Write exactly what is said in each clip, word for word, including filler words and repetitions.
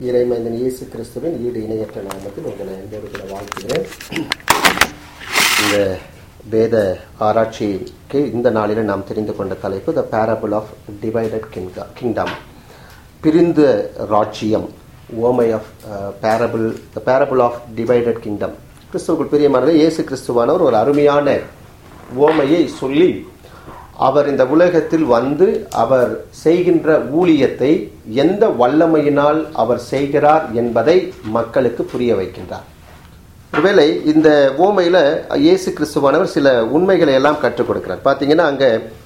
இறைமைந்தன் இயேசு கிறிஸ்துவின் ஈடு இணையற்ற நாமத்தில் உங்களை அன்போடு கூட வாழ்த்துகிறேன். இந்த வேத ஆராய்ச்சிக்கு இந்த நாளில் நாம் தெரிந்து கொண்ட தலைப்பு the parable of divided kingdom, பிரிந்த ராஜ்யம், ஓமை of parable the parable of divided kingdom. கிறிஸ்துவுக்குள் பிரியமானவர் இயேசு கிறிஸ்துவானவர் ஒரு அருமையான ஓமையை சொல்லி அவர் இந்த உலகத்தில் வந்து அவர் செய்கின்ற ஊழியத்தை எந்த வல்லமையினால் அவர் செய்கிறார் என்பதை மக்களுக்கு புரிய வைக்கின்றார். ஒருவேளை இந்த ஓமையில இயேசு கிறிஸ்துவானவர் சில உண்மைகளை எல்லாம் கற்றுக் கொடுக்கிறார். பார்த்தீங்கன்னா அங்க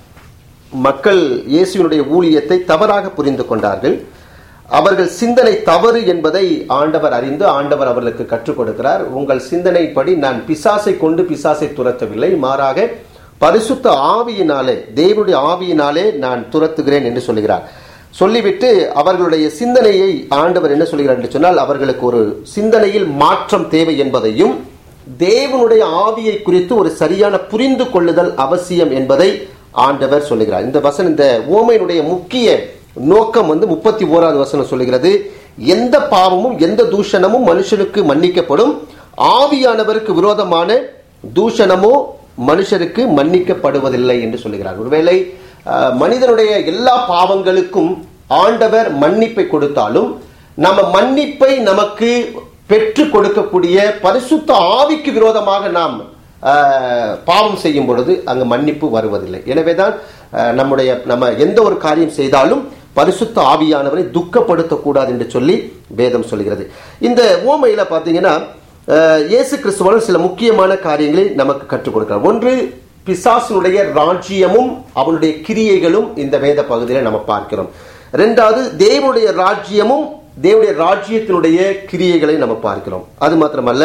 மக்கள் இயேசுவினுடைய ஊழியத்தை தவறாக புரிந்து கொண்டார்கள். அவர்கள் சிந்தனை தவறு என்பதை ஆண்டவர் அறிந்து ஆண்டவர் அவர்களுக்கு கற்றுக் கொடுக்கிறார். உங்கள் சிந்தனைப்படி நான் பிசாசை கொண்டு பிசாசை துரத்தவில்லை, மாறாக பரிசுத்த ஆவியினாலே, தேவனுடைய ஆவியினாலே நான் துரத்துகிறேன் என்று சொல்லுகிறார். சொல்லிவிட்டு அவர்களுடைய சிந்தனையை ஆண்டவர் என்ன சொல்கிறார் என்று சொன்னால், அவர்களுக்கு ஒரு சிந்தனையில் மாற்றம் தேவை என்பதையும் தேவனுடைய ஆவியை குறித்து ஒரு சரியான புரிந்து கொள்ளுதல் அவசியம் என்பதை ஆண்டவர் சொல்லுகிறார். இந்த வசனம், இந்த ஓமையினுடைய முக்கிய நோக்கம் வந்து முப்பத்தி ஓராவது வசனம் சொல்லுகிறது, எந்த பாவமும் எந்த தூஷணமும் மனுஷனுக்கு மன்னிக்கப்படும், ஆவியானவருக்கு விரோதமான தூஷணமோ மனுஷருக்கு மன்னிக்கப்படுவதில்லை என்று சொல்லுகிறார். ஒருவேளை மனிதனுடைய எல்லா பாவங்களுக்கும் ஆண்டவர் மன்னிப்பை கொடுத்தாலும் நம்ம மன்னிப்பை நமக்கு பெற்று கொடுக்கக்கூடிய பரிசுத்த ஆவிக்கு விரோதமாக நாம் பாவம் செய்யும் பொழுது அங்கு மன்னிப்பு வருவதில்லை. எனவேதான் நம்முடைய நம்ம எந்த ஒரு காரியம் செய்தாலும் பரிசுத்த ஆவியானவரை துக்கப்படுத்தக்கூடாது என்று சொல்லி வேதம் சொல்கிறது. இந்த ஓமையில பார்த்தீங்கன்னா இயேசு கிறிஸ்துவான சில முக்கியமான காரியங்களை நமக்கு கற்றுக் கொடுக்கிறார். ஒன்று, பிசாசினுடைய ராஜ்யமும் அவனுடைய கிரியைகளும் இந்த வேத பகுதியில் நம்ம பார்க்கிறோம். இரண்டாவது, தேவனுடைய ராஜ்யமும் தேவனுடைய ராஜ்யத்தினுடைய கிரியைகளை நம்ம பார்க்கிறோம். அது மாத்திரமல்ல,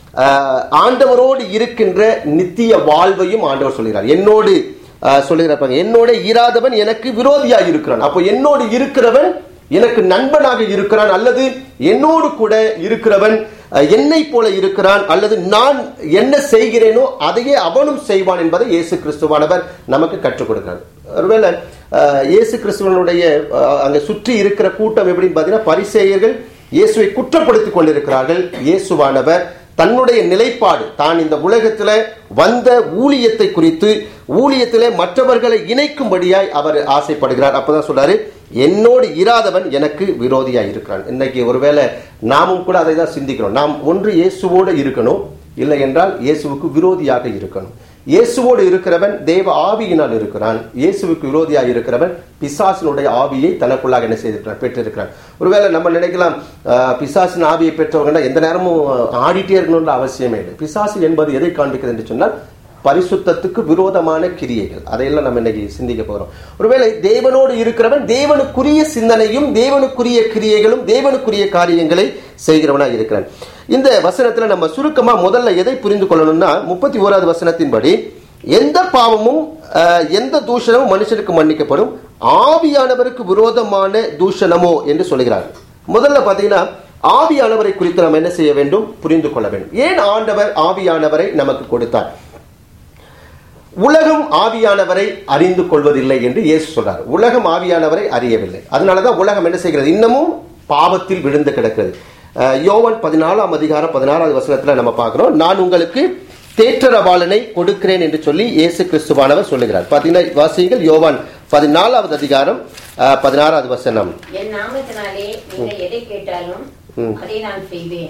ஆண்டவரோடு இருக்கின்ற நித்திய வாழ்வையும் ஆண்டவர் சொல்கிறார். என்னோடு சொல்லுகிறார், என்னோட இராதவன் எனக்கு விரோதியாக இருக்கிறான். அப்போ என்னோடு இருக்கிறவன் எனக்கு நண்பனாக இருக்கிறான், அல்லது என்னோடு கூட இருக்கிறவன் என்னை போல இருக்கிறான், அல்லது நான் என்ன செய்கிறேனோ அதையே அவனும் செய்வான் என்பதை இயேசு கிறிஸ்துவானவர் நமக்கு கற்றுக் கொடுக்கிறார். ஒருவேளை இயேசு கிறிஸ்துவனுடைய அங்க சுற்றி இருக்கிற கூட்டம் எப்படின்னு பார்த்தீங்கன்னா, பரிசேயர்கள் இயேசுவை குற்றப்படுத்திக் கொண்டிருக்கிறார்கள். இயேசுவானவர் தன்னுடைய நிலைப்பாடு, தான் இந்த உலகத்தில வந்த ஊழியத்தை குறித்து, ஊழியத்திலே மற்றவர்களை இணைக்கும்படியாய் அவர் ஆசைப்படுகிறார். அப்பதான் சொல்றாரு, என்னோடு இராதவன் எனக்கு விரோதியாய் இருக்கிறான். இன்னைக்கு ஒருவேளை நாமும் கூட அதை தான் சிந்திக்கிறோம். நாம் ஒன்று இயேசுவோடு இருக்கணும், இல்லை என்றால் இயேசுவுக்கு விரோதியாக இருக்கணும். இயேசுவோடு இருக்கிறவன் தேவ ஆவியினால் இருக்கிறான், இயேசுவுக்கு விரோதியாக இருக்கிறவன் பிசாசினுடைய ஆவியை தனக்குள்ளாக என்ன செய்திருக்கிறான், பெற்றிருக்கிறான். ஒருவேளை நம்ம நினைக்கலாம், பிசாசின் ஆவியை பெற்றவங்கன்னா எந்த நேரமும் ஆடிட்டே இருக்கணும்ன்ற அவசியமே இல்லை. பிசாசு என்பது எதை காண்பிக்கிறது என்று சொன்னால், பரிசுத்தத்துக்கு விரோதமான கிரியைகள். அதையெல்லாம் நம்ம இன்னைக்கு சிந்திக்க போறோம். ஒருவேளை தேவனோடு இருக்கிறவன் தேவனுக்குரிய சிந்தனையும் தேவனுக்குரிய கிரியைகளும் தேவனுக்குரிய காரியங்களை செய்கிறவனா இருக்கிறான். இந்த வசனத்துல நம்ம சுருக்கமா முதல்ல எதை புரிந்து கொள்ளணும்னா, முப்பத்தி ஓராவது வசனத்தின்படி எந்த பாவமும் எந்த தூஷணமும் மனுஷனுக்கு மன்னிக்கப்படும், ஆவியானவருக்கு விரோதமான தூஷணமோ என்று சொல்லுகிறார். முதல்ல பாத்தீங்கன்னா, ஆவியானவரை குறித்து நம்ம என்ன செய்ய வேண்டும், புரிந்து கொள்ள வேண்டும். ஏன் ஆண்டவர் ஆவியானவரை நமக்கு கொடுத்தார்? உலகம் ஆவியானவரை அறிந்து கொள்வதில்லை என்று இயேசு சொல்றார். உலகம் ஆவியானவரை அறியவில்லை, அதனாலதான் உலகம் என்ன செய்கிறது, இன்னமும் பாவத்தில் விழுந்து கிடக்கிறது. யோவான் பதினாலாம் அதிகாரம் பதினாறாவது வசனத்துல நம்ம பார்க்கிறோம், நான் உங்களுக்கு தேற்றரவாளனை கொடுக்கிறேன் என்று சொல்லி இயேசு கிறிஸ்துவானவர் சொல்லுகிறார். பாத்தீங்கன்னா வாசியுங்கள், யோவான் பதினாலாவது அதிகாரம் பதினாறாவது வசனம். என் நாமத்தினாலே நீங்கள் எதை கேட்டாலும் அதை நான் செய்வேன்.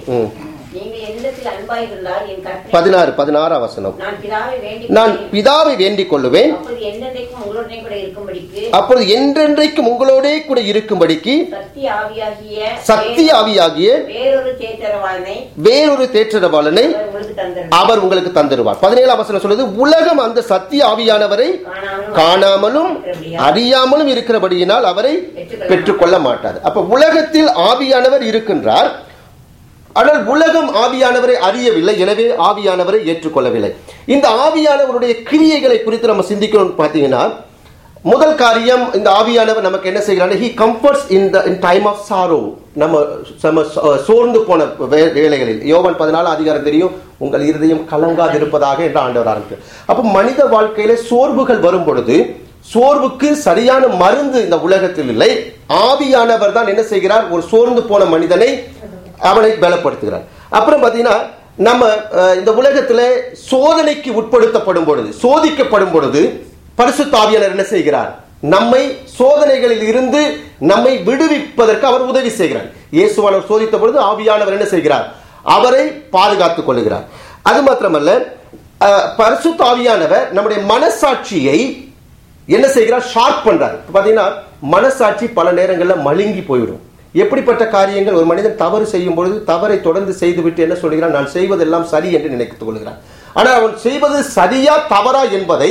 பதினாறு பதினாறாம் வசனம், நான் பிதாவை வேண்டிக் கொள்ளுவேன், அப்பொழுது என்றென்றைக்கும் உங்களோடே கூட இருக்கும்படிக்கு சத்திய ஆவியாகிய வேறொரு தேற்றரவாளனை அவர் உங்களுக்கு தந்திருவார். பதினேழாம் வசனம் சொல்றது, உலகம் அந்த சத்திய ஆவியானவரை காணாமலும் அறியாமலும் இருக்கிறபடியினால் அவரை பெற்றுக்கொள்ள மாட்டாது. அப்ப உலகத்தில் ஆவியானவர் இருக்கின்றார், ஆனால் உலகம் ஆவியானவரை அறியவில்லை, எனவே ஆவியானவரை ஏற்றுக்கொள்ளவில்லை. இந்த ஆவியானவருடைய கிரியைகளை குறித்து நம்ம சிந்திக்கணும். பார்த்தீங்கன்னா, முதல் காரியம், இந்த ஆவியானவர் நமக்கு என்ன செய்கிறார், he comforts in the in time of sorrow. நம்ம சோர்ந்து போன வேளைகளில், யோவான் பதினாலு அதிகாரம் தெரியும், உங்கள் இருதயம் கலங்காது இருப்பதாக என்று ஆண்டவர் ஆரம்பிக்கிறார். அப்ப மனித வாழ்க்கையில சோர்வுகள் வரும் பொழுது சோர்வுக்கு சரியான மருந்து இந்த உலகத்தில் இல்லை, ஆவியானவர் தான் என்ன செய்கிறார்? ஒரு சோர்ந்து போன மனிதனை அவனை பலப்படுத்துகிறார். அப்புறம் பாத்தீங்கன்னா நம்ம இந்த உலகத்துல சோதனைக்கு உட்படுத்தப்படும் பொழுது, சோதிக்கப்படும் பொழுது பரிசுத்த ஆவியானவர் என்ன செய்கிறார்? நம்மை சோதனைகளில் இருந்து நம்மை விடுவிப்பதற்கு அவர் உதவி செய்கிறார். இயேசுவானவர் சோதித்த பொழுது ஆவியானவர் என்ன செய்கிறார்? அவரை பாதுகாத்துக் கொள்கிறார். அது மாத்திரமல்ல, பரிசுத்த ஆவியானவர் நம்முடைய மனசாட்சியை என்ன செய்கிறார்? ஷார்ப் பண்றார். பாத்தீங்கன்னா மனசாட்சி பல நேரங்களில் மழுங்கி போயிடும். எப்படிப்பட்ட காரியங்கள், ஒரு மனிதன் தவறு செய்யும் பொழுது தவறை தொடர்ந்து செய்துவிட்டு என்ன சொல்கிறான்? நான் செய்வதெல்லாம் சரி என்று நினைத்துக் கொள்கிறான். ஆனால் அவன் செய்வது சரியா தவறா என்பதை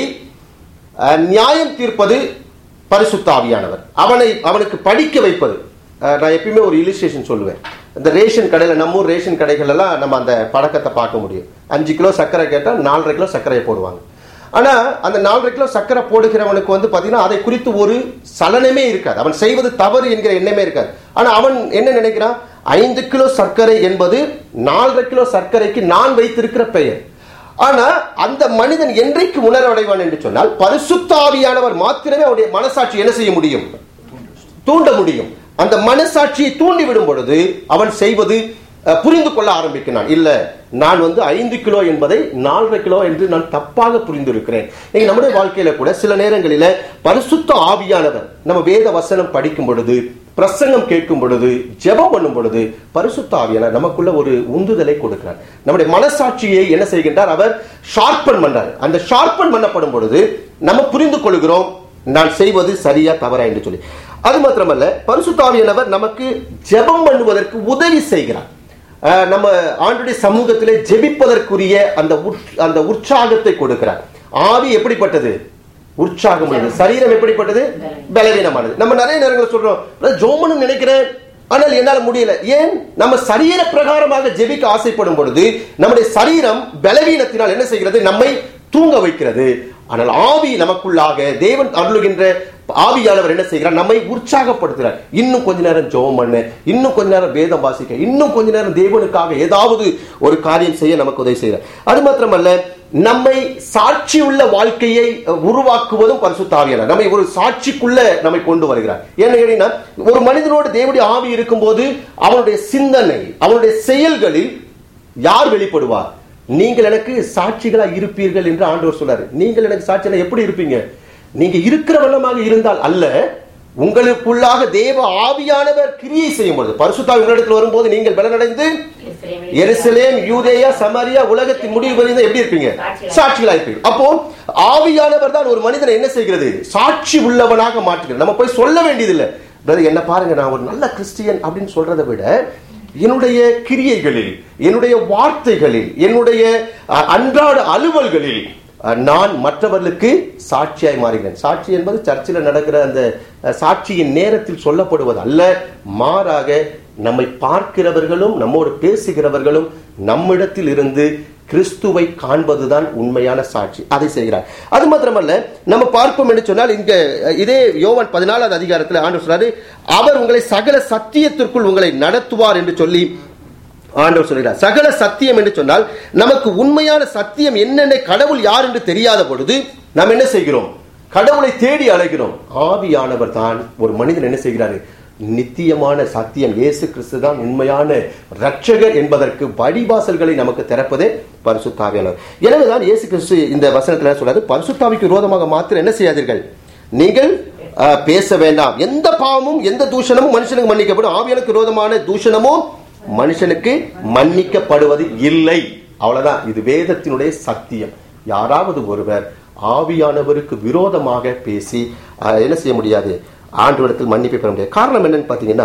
நியாயம் தீர்ப்பது பரிசுத்த ஆவியானவர். அவனை அவனுக்கு படிக்க வைப்பது. நான் எப்பயுமே ஒரு இல்லுஸ்ட்ரேஷன் சொல்லுவேன். இந்த ரேஷன் கடையில், நம்ம ஊர் ரேஷன் கடைகள் எல்லாம் நம்ம அந்த பழக்கத்தை பார்க்க முடியும். அஞ்சு கிலோ சர்க்கரை கேட்டால் நாலரை கிலோ சர்க்கரையை போடுவாங்க. ஆனா அந்த நாலரை கிலோ சர்க்கரை போடுகிறவனுக்கு வந்து பாத்தீங்கன்னா அதை குறித்து ஒரு சலனமே இருக்காது. அவன் செய்வது தவறு என்கிற எண்ணமே இருக்காது. ஆனா அவன் என்ன நினைக்கிறான்? ஐந்து கிலோ சர்க்கரை என்பது நாலரை கிலோ சர்க்கரைக்கு நான் வைத்திருக்கிற பெயர். ஆனா அந்த மனிதன் என்றைக்கு உணர்வடைவான் என்று சொன்னால், பரிசுத்த ஆவியானவர் மாத்திரமே அவருடைய மனசாட்சி என்ன செய்ய முடியும்? தூண்ட முடியும். அந்த மனசாட்சியை தூண்டி விடும் பொழுது அவன் செய்வது புரிந்து கொள்ள ஆரம்பிக்கிறான். இல்ல, நான் வந்து ஐந்து கிலோ என்பதை நாலரை கிலோ என்று நான் தப்பாக புரிந்திருக்கிறேன். நம்முடைய வாழ்க்கையில கூட சில நேரங்களில பரிசுத்த ஆவியானவர் நம்ம வேத வசனம் படிக்கும் பொழுது, பிரசங்கம் கேட்கும் பொழுது, ஜெபம் பண்ணும் பொழுது பரிசுத்த ஆவியானவர் நமக்குள்ள ஒரு உந்துதலை கொடுக்கிறார். நம்முடைய மனசாட்சியை என்ன செய்கின்றார்? அவர் ஷார்பன் பண்றார். அந்த ஷார்பன் பண்ணப்படும் பொழுது நம்ம புரிந்து கொள்கிறோம், நான் செய்வது சரியா தவறா என்று சொல்லி. அது மாத்திரமல்ல, பரிசுத்த ஆவியானவர் நமக்கு ஜெபம் பண்ணுவதற்கு உதவி செய்கிறார். நம்ம ஆண்டுடைய சமூகத்திலே ஜெபிப்பதற்குரிய அந்த அந்த உற்சாகத்தை கொடுக்கிறார். ஆவி எப்படிப்பட்டது? உற்சாகமானது. சரீரம் எப்படிப்பட்டது? பலவீனமானது. நம்ம நிறைய நேரங்கள் சொல்றோம், ஜோமனு நினைக்கிறேன், ஆனால் என்னால் முடியல. ஏன்? நம்ம சரீர பிரகாரமாக ஜெபிக்க ஆசைப்படும் பொழுது நம்முடைய சரீரம் பலவீனத்தினால் என்ன செய்கிறது? நம்மை தூங்க வைக்கிறது. ஆனால் ஆவி நமக்குள்ளாக தேவன் அருளுகின்ற ஆவியானவர் என்ன செய்கிறார்? நம்மை உற்சாகப்படுத்துகிறார். இன்னும் கொஞ்ச நேரம் ஜெபம் பண்ண, இன்னும் கொஞ்ச நேரம் வேதம் வாசிக்க, இன்னும் கொஞ்ச நேரம் தேவனுக்காக ஏதாவது ஒரு காரியம் செய்ய நமக்கு உதவி செய்கிறார். அது மாத்திரமல்ல, நம்மை சாட்சி உள்ள வாழ்க்கையை உருவாக்குவதும் பரிசுத்த ஆவியானவர் நம்மை ஒரு சாட்சிக்குள்ள நம்மை கொண்டு வருகிறார். ஏன்னு கேட்டீங்கன்னா, ஒரு மனிதனோடு தேவனுடைய ஆவி இருக்கும் போது அவனுடைய சிந்தனை, அவனுடைய செயல்களில் யார் வெளிப்படுவார்? நீங்கள் எனக்கு சாட்சிகளா இருப்பீர்கள் என்று ஆண்டவர் சொல்றாரு. நீங்கள் எனக்கு சாட்சிகளா எப்படி இருப்பீங்க? நீங்க இருக்கிற வண்ணமாக இருந்தால் அல்ல, உங்களுக்குள்ளாக தேவ ஆவியானவர் கிரியை செய்யும் பொழுது, பரிசுத்த ஆவி உங்களிடத்தில் வரும்போது நீங்கள் பலனடைந்து எருசலேம், யூதேயா, சமாரியா, உலகத்தின் முடிவு வரைக்கும் எப்படி இருப்பீங்க? சாட்சிகளா இருப்பீங்க. அப்போ ஆவியானவர் தான் ஒரு மனிதனை என்ன செய்கிறது? சாட்சி உள்ளவனாக மாற்றுகிறது. நம்ம போய் சொல்ல வேண்டியதில்லை, என்ன பாருங்க நான் ஒரு நல்ல கிறிஸ்டியன் அப்படின்னு சொல்றதை விட, என்னுடைய கிரியைகளில், என்னுடைய வார்த்தைகளில், என்னுடைய அன்றாட அலுவல்களில் நான் மற்றவர்களுக்கு சாட்சியாய் மாறுகிறேன். சாட்சி என்பது சர்ச்சில் நடக்கிற அந்த சாட்சியின் நேரத்தில் சொல்லப்படுவது அல்ல, மாறாக நம்மை பார்க்கிறவர்களும் நம்மோடு பேசுகிறவர்களும் நம்மிடத்தில் இருந்து கிறிஸ்துவை காண்பதுதான் உண்மையான சாட்சி. அதை செய்கிறார். அது மாத்திரமல்ல, நம்ம பார்ப்போம் என்று சொன்னால், இங்க இதே யோவான் பதினாலாவது அதிகாரத்தில் ஆண்டவர் சொல்றாரு, அவர் உங்களை சகல சத்தியத்திற்குள் உங்களை நடத்துவார் என்று சொல்லி ஆண்டவர் சொல்கிறார். சகல சத்தியம் என்று சொன்னால், நமக்கு உண்மையான சத்தியம் என்னென்ன, கடவுள் யார் என்று தெரியாத பொழுது நாம் என்ன செய்கிறோம்? கடவுளை தேடி அழைக்கிறோம். ஆவியானவர் தான் ஒரு மனிதன் என்ன செய்கிறாரு? நித்தியமான சத்தியம், இயேசு கிறிஸ்து தான் உண்மையான ரட்சகர் என்பதற்கு வழிவாசல்களை நமக்கு திறப்பதே பரிசுத்த ஆவியானவர். எனவேதான் இயேசு கிறிஸ்து இந்த வசனத்தில் சொல்றாரு, பரிசுத்த ஆவிக்கு விரோதமாக மாத்திரம் என்ன செய்யாதீர்கள், நீங்கள் பேச வேண்டாம். எந்த பாவமும் எந்த தூஷணமும் மனுஷனுக்கு மன்னிக்கப்படும், ஆவியானுக்கு விரோதமான தூஷணமும் மனுஷனுக்கு மன்னிக்கப்படுவது இல்லை. அவ்வளவுதான். இது வேதத்தினுடைய சத்தியம். யாராவது ஒருவர் ஆவியானவருக்கு விரோதமாக பேசி என்ன செய்ய முடியாது? ஆண்டவரிடத்தில் மன்னிப்பை பெற முடியாது. காரணம் என்னன்னு பாத்தீங்கன்னா,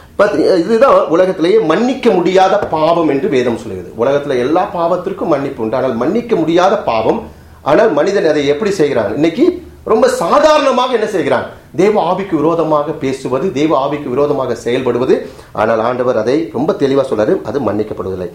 இதுதான் உலகத்திலேயே மன்னிக்க முடியாத பாவம் என்று வேதம் சொல்லுகிறது. உலகத்துல எல்லா பாவத்திற்கும் மன்னிப்பு உண்டு, ஆனால் மன்னிக்க முடியாத பாவம். ஆனால் மனிதன் அதை எப்படி செய்கிறான்? இன்னைக்கு ரொம்ப சாதாரணமாக என்ன செய்கிறான்? தேவ ஆவிக்கு விரோதமாக பேசுவது, தேவ ஆவிக்கு விரோதமாக செயல்படுவது. ஆனால் ஆண்டவர் அதை ரொம்ப தெளிவா சொல்றாரு, அது மன்னிக்கப்படுவதில்லை.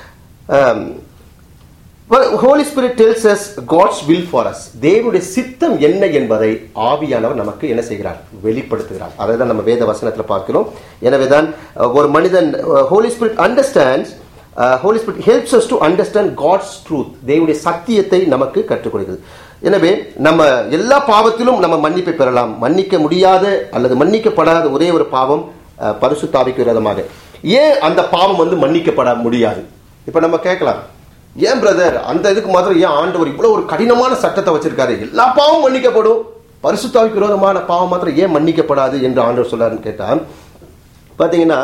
Holy Spirit tells us God's will for us. தேவனுடைய சித்தம் என்ன என்பதை ஆவியானவர் நமக்கு என்ன செய்கிறார்? வெளிப்படுத்துகிறார். அதை தான் நம்ம வேத வசனத்தில் பார்க்கிறோம். எனவேதான் ஒரு மனிதன், Holy Spirit understands Holy Spirit helps us to understand God's truth. தேவனுடைய சத்தியத்தை நமக்கு கற்றுக் கொடுக்கிறது. எனவே நம்ம எல்லா பாவத்திலும் நம்ம மன்னிப்பை பெறலாம். மன்னிக்க முடியாத அல்லது மன்னிக்கப்படாத ஒரே ஒரு பாவம் பரிசுத்த ஆவிக்கு விரோதமாக. ஏன் அந்த பாவம் வந்து மன்னிக்கப்பட முடியாது? இப்ப நம்ம கேட்கலாம், ஏன் பிரதர் அந்த இதுக்கு மாத்திரம் ஏன் ஆண்டவர் இவ்வளவு ஒரு கடினமான சட்டத்தை வச்சிருக்காரு? எல்லா பாவம் மன்னிக்கப்படும், பரிசுத்த ஆவிக்கு விரோதமான பாவம் மாத்திரம் ஏன் மன்னிக்கப்படாது என்று ஆண்டவர் சொல்றாருன்னு கேட்டா, பாத்தீங்கன்னா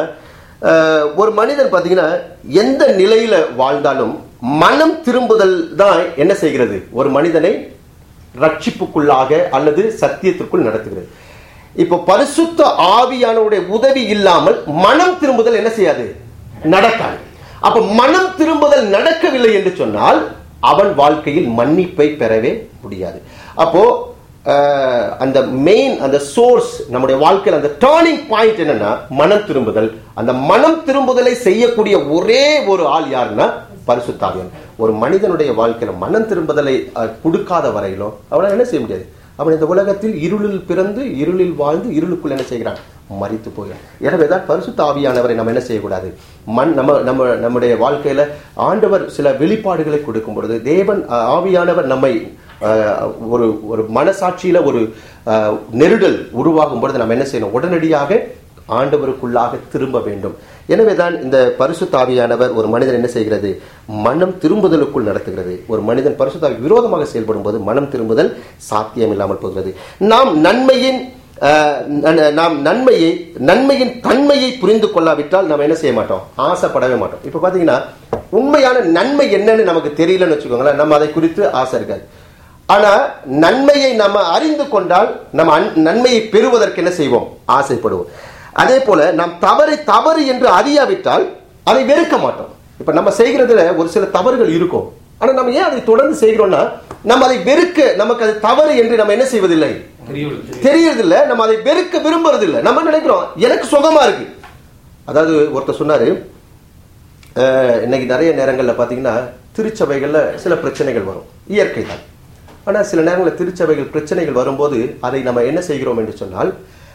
ஒரு மனிதன் பாத்தீங்கன்னா எந்த நிலையில வாழ்ந்தாலும் மனம் திரும்புதல் தான் என்ன செய்கிறது? ஒரு மனிதனை ரட்சிப்புக்குள்ளாக அல்லது சத்தியத்திற்குள் நடத்துகிறது. இப்ப பரிசுத்த ஆவியானவருடைய உதவி இல்லாமல் மனம் திரும்புதல் என்ன செய்யாது? நடக்காது. அப்ப மனம் திரும்புதல் நடக்கவில்லை என்று சொன்னால் அவன் வாழ்க்கையில் மன்னிப்பை பெறவே முடியாது. அப்போ அந்த மெயின் அந்த சோர்ஸ் நம்முடைய வாழ்க்கையில் அந்த டர்னிங் பாயிண்ட் என்னன்னா மனம் திரும்புதல். அந்த மனம் திரும்புதலை செய்யக்கூடிய ஒரே ஒரு ஆள் யாருன்னா பரிசுத்த ஆவியானவர். ஒரு மனிதனுடைய வாழ்க்கையில மனம் திரும்புதலை கொடுக்காத வரையிலும் அவனால் என்ன செய்ய முடியாது. அவன் இந்த உலகத்தில் இருளில் பிறந்து இருளில் வாழ்ந்து இருளுக்குள் என்ன செய்கிறான்? மரித்து போகிறான். எனவேதான் பரிசுத்த ஆவியானவரை நம்ம என்ன செய்யக்கூடாது? மண் நம்ம நம்ம நம்முடைய வாழ்க்கையில ஆண்டவர் சில வெளிப்பாடுகளை கொடுக்கும் பொழுது தேவன் ஆவியானவர் நம்மை ஒரு ஒரு மனசாட்சியில ஒரு நெருடல் உருவாகும் பொழுது நம்ம என்ன செய்யணும்? உடனடியாக ஆண்டவருக்குள்ளாக திரும்ப வேண்டும். எனவேதான் இந்த பரிசுத்த ஆவியானவர் ஒரு மனிதன் என்ன செய்கிறது? மனம் திரும்புதலுக்குள் நடத்துகிறது. ஒரு மனிதன் பரிசுத்த ஆவிக்கு விரோதமாக செயல்படும் போது மனம் திரும்புதல் சாத்தியம் இல்லாமல் போகிறது. நாம் நன்மையின் நாம் நன்மையை நன்மையின் தன்மையை புரிந்து கொள்ளாவிட்டால் நாம் என்ன செய்ய மாட்டோம்? ஆசைப்படவே மாட்டோம். இப்ப பாத்தீங்கன்னா உண்மையான நன்மை என்னன்னு நமக்கு தெரியலன்னு வச்சுக்கோங்களேன், நம்ம அதை குறித்து ஆசை இருக்காது. ஆனா நன்மையை நம்ம அறிந்து கொண்டால் நம்ம நன்மையை பெறுவதற்கு என்ன செய்வோம்? ஆசைப்படுவோம். அதே போல நாம் தவறை தவறு என்று அறியாவிட்டால் அதை வெறுக்க மாட்டோம். இப்ப நம்ம செய்கிறதுல ஒரு சில தவறுகள் இருக்கும், ஆனா நம்ம ஏன் அதை தொடர்ந்து செய்கிறோம்னா நம்ம அதை வெறுக்க, நமக்கு அது தவறு என்று நம்ம என்ன செய்வதில்லை, தெரியறதில்லை. நம்ம அதை வெறுக்க விரும்புறதில்லை. நம்ம நினைக்கிறோம் எனக்கு சுகமா இருக்கு. அதாவது ஒருத்தர் சொன்னாரு, இன்னைக்கு நிறைய நேரங்கள்ல பாத்தீங்கன்னா திருச்சபைகள்ல சில பிரச்சனைகள் வரும், இயற்கை தான். ஆனா சில நேரங்களில் திருச்சபைகள் பிரச்சனைகள் வரும்போது அதை நம்ம என்ன செய்கிறோம் என்று சொன்னால்,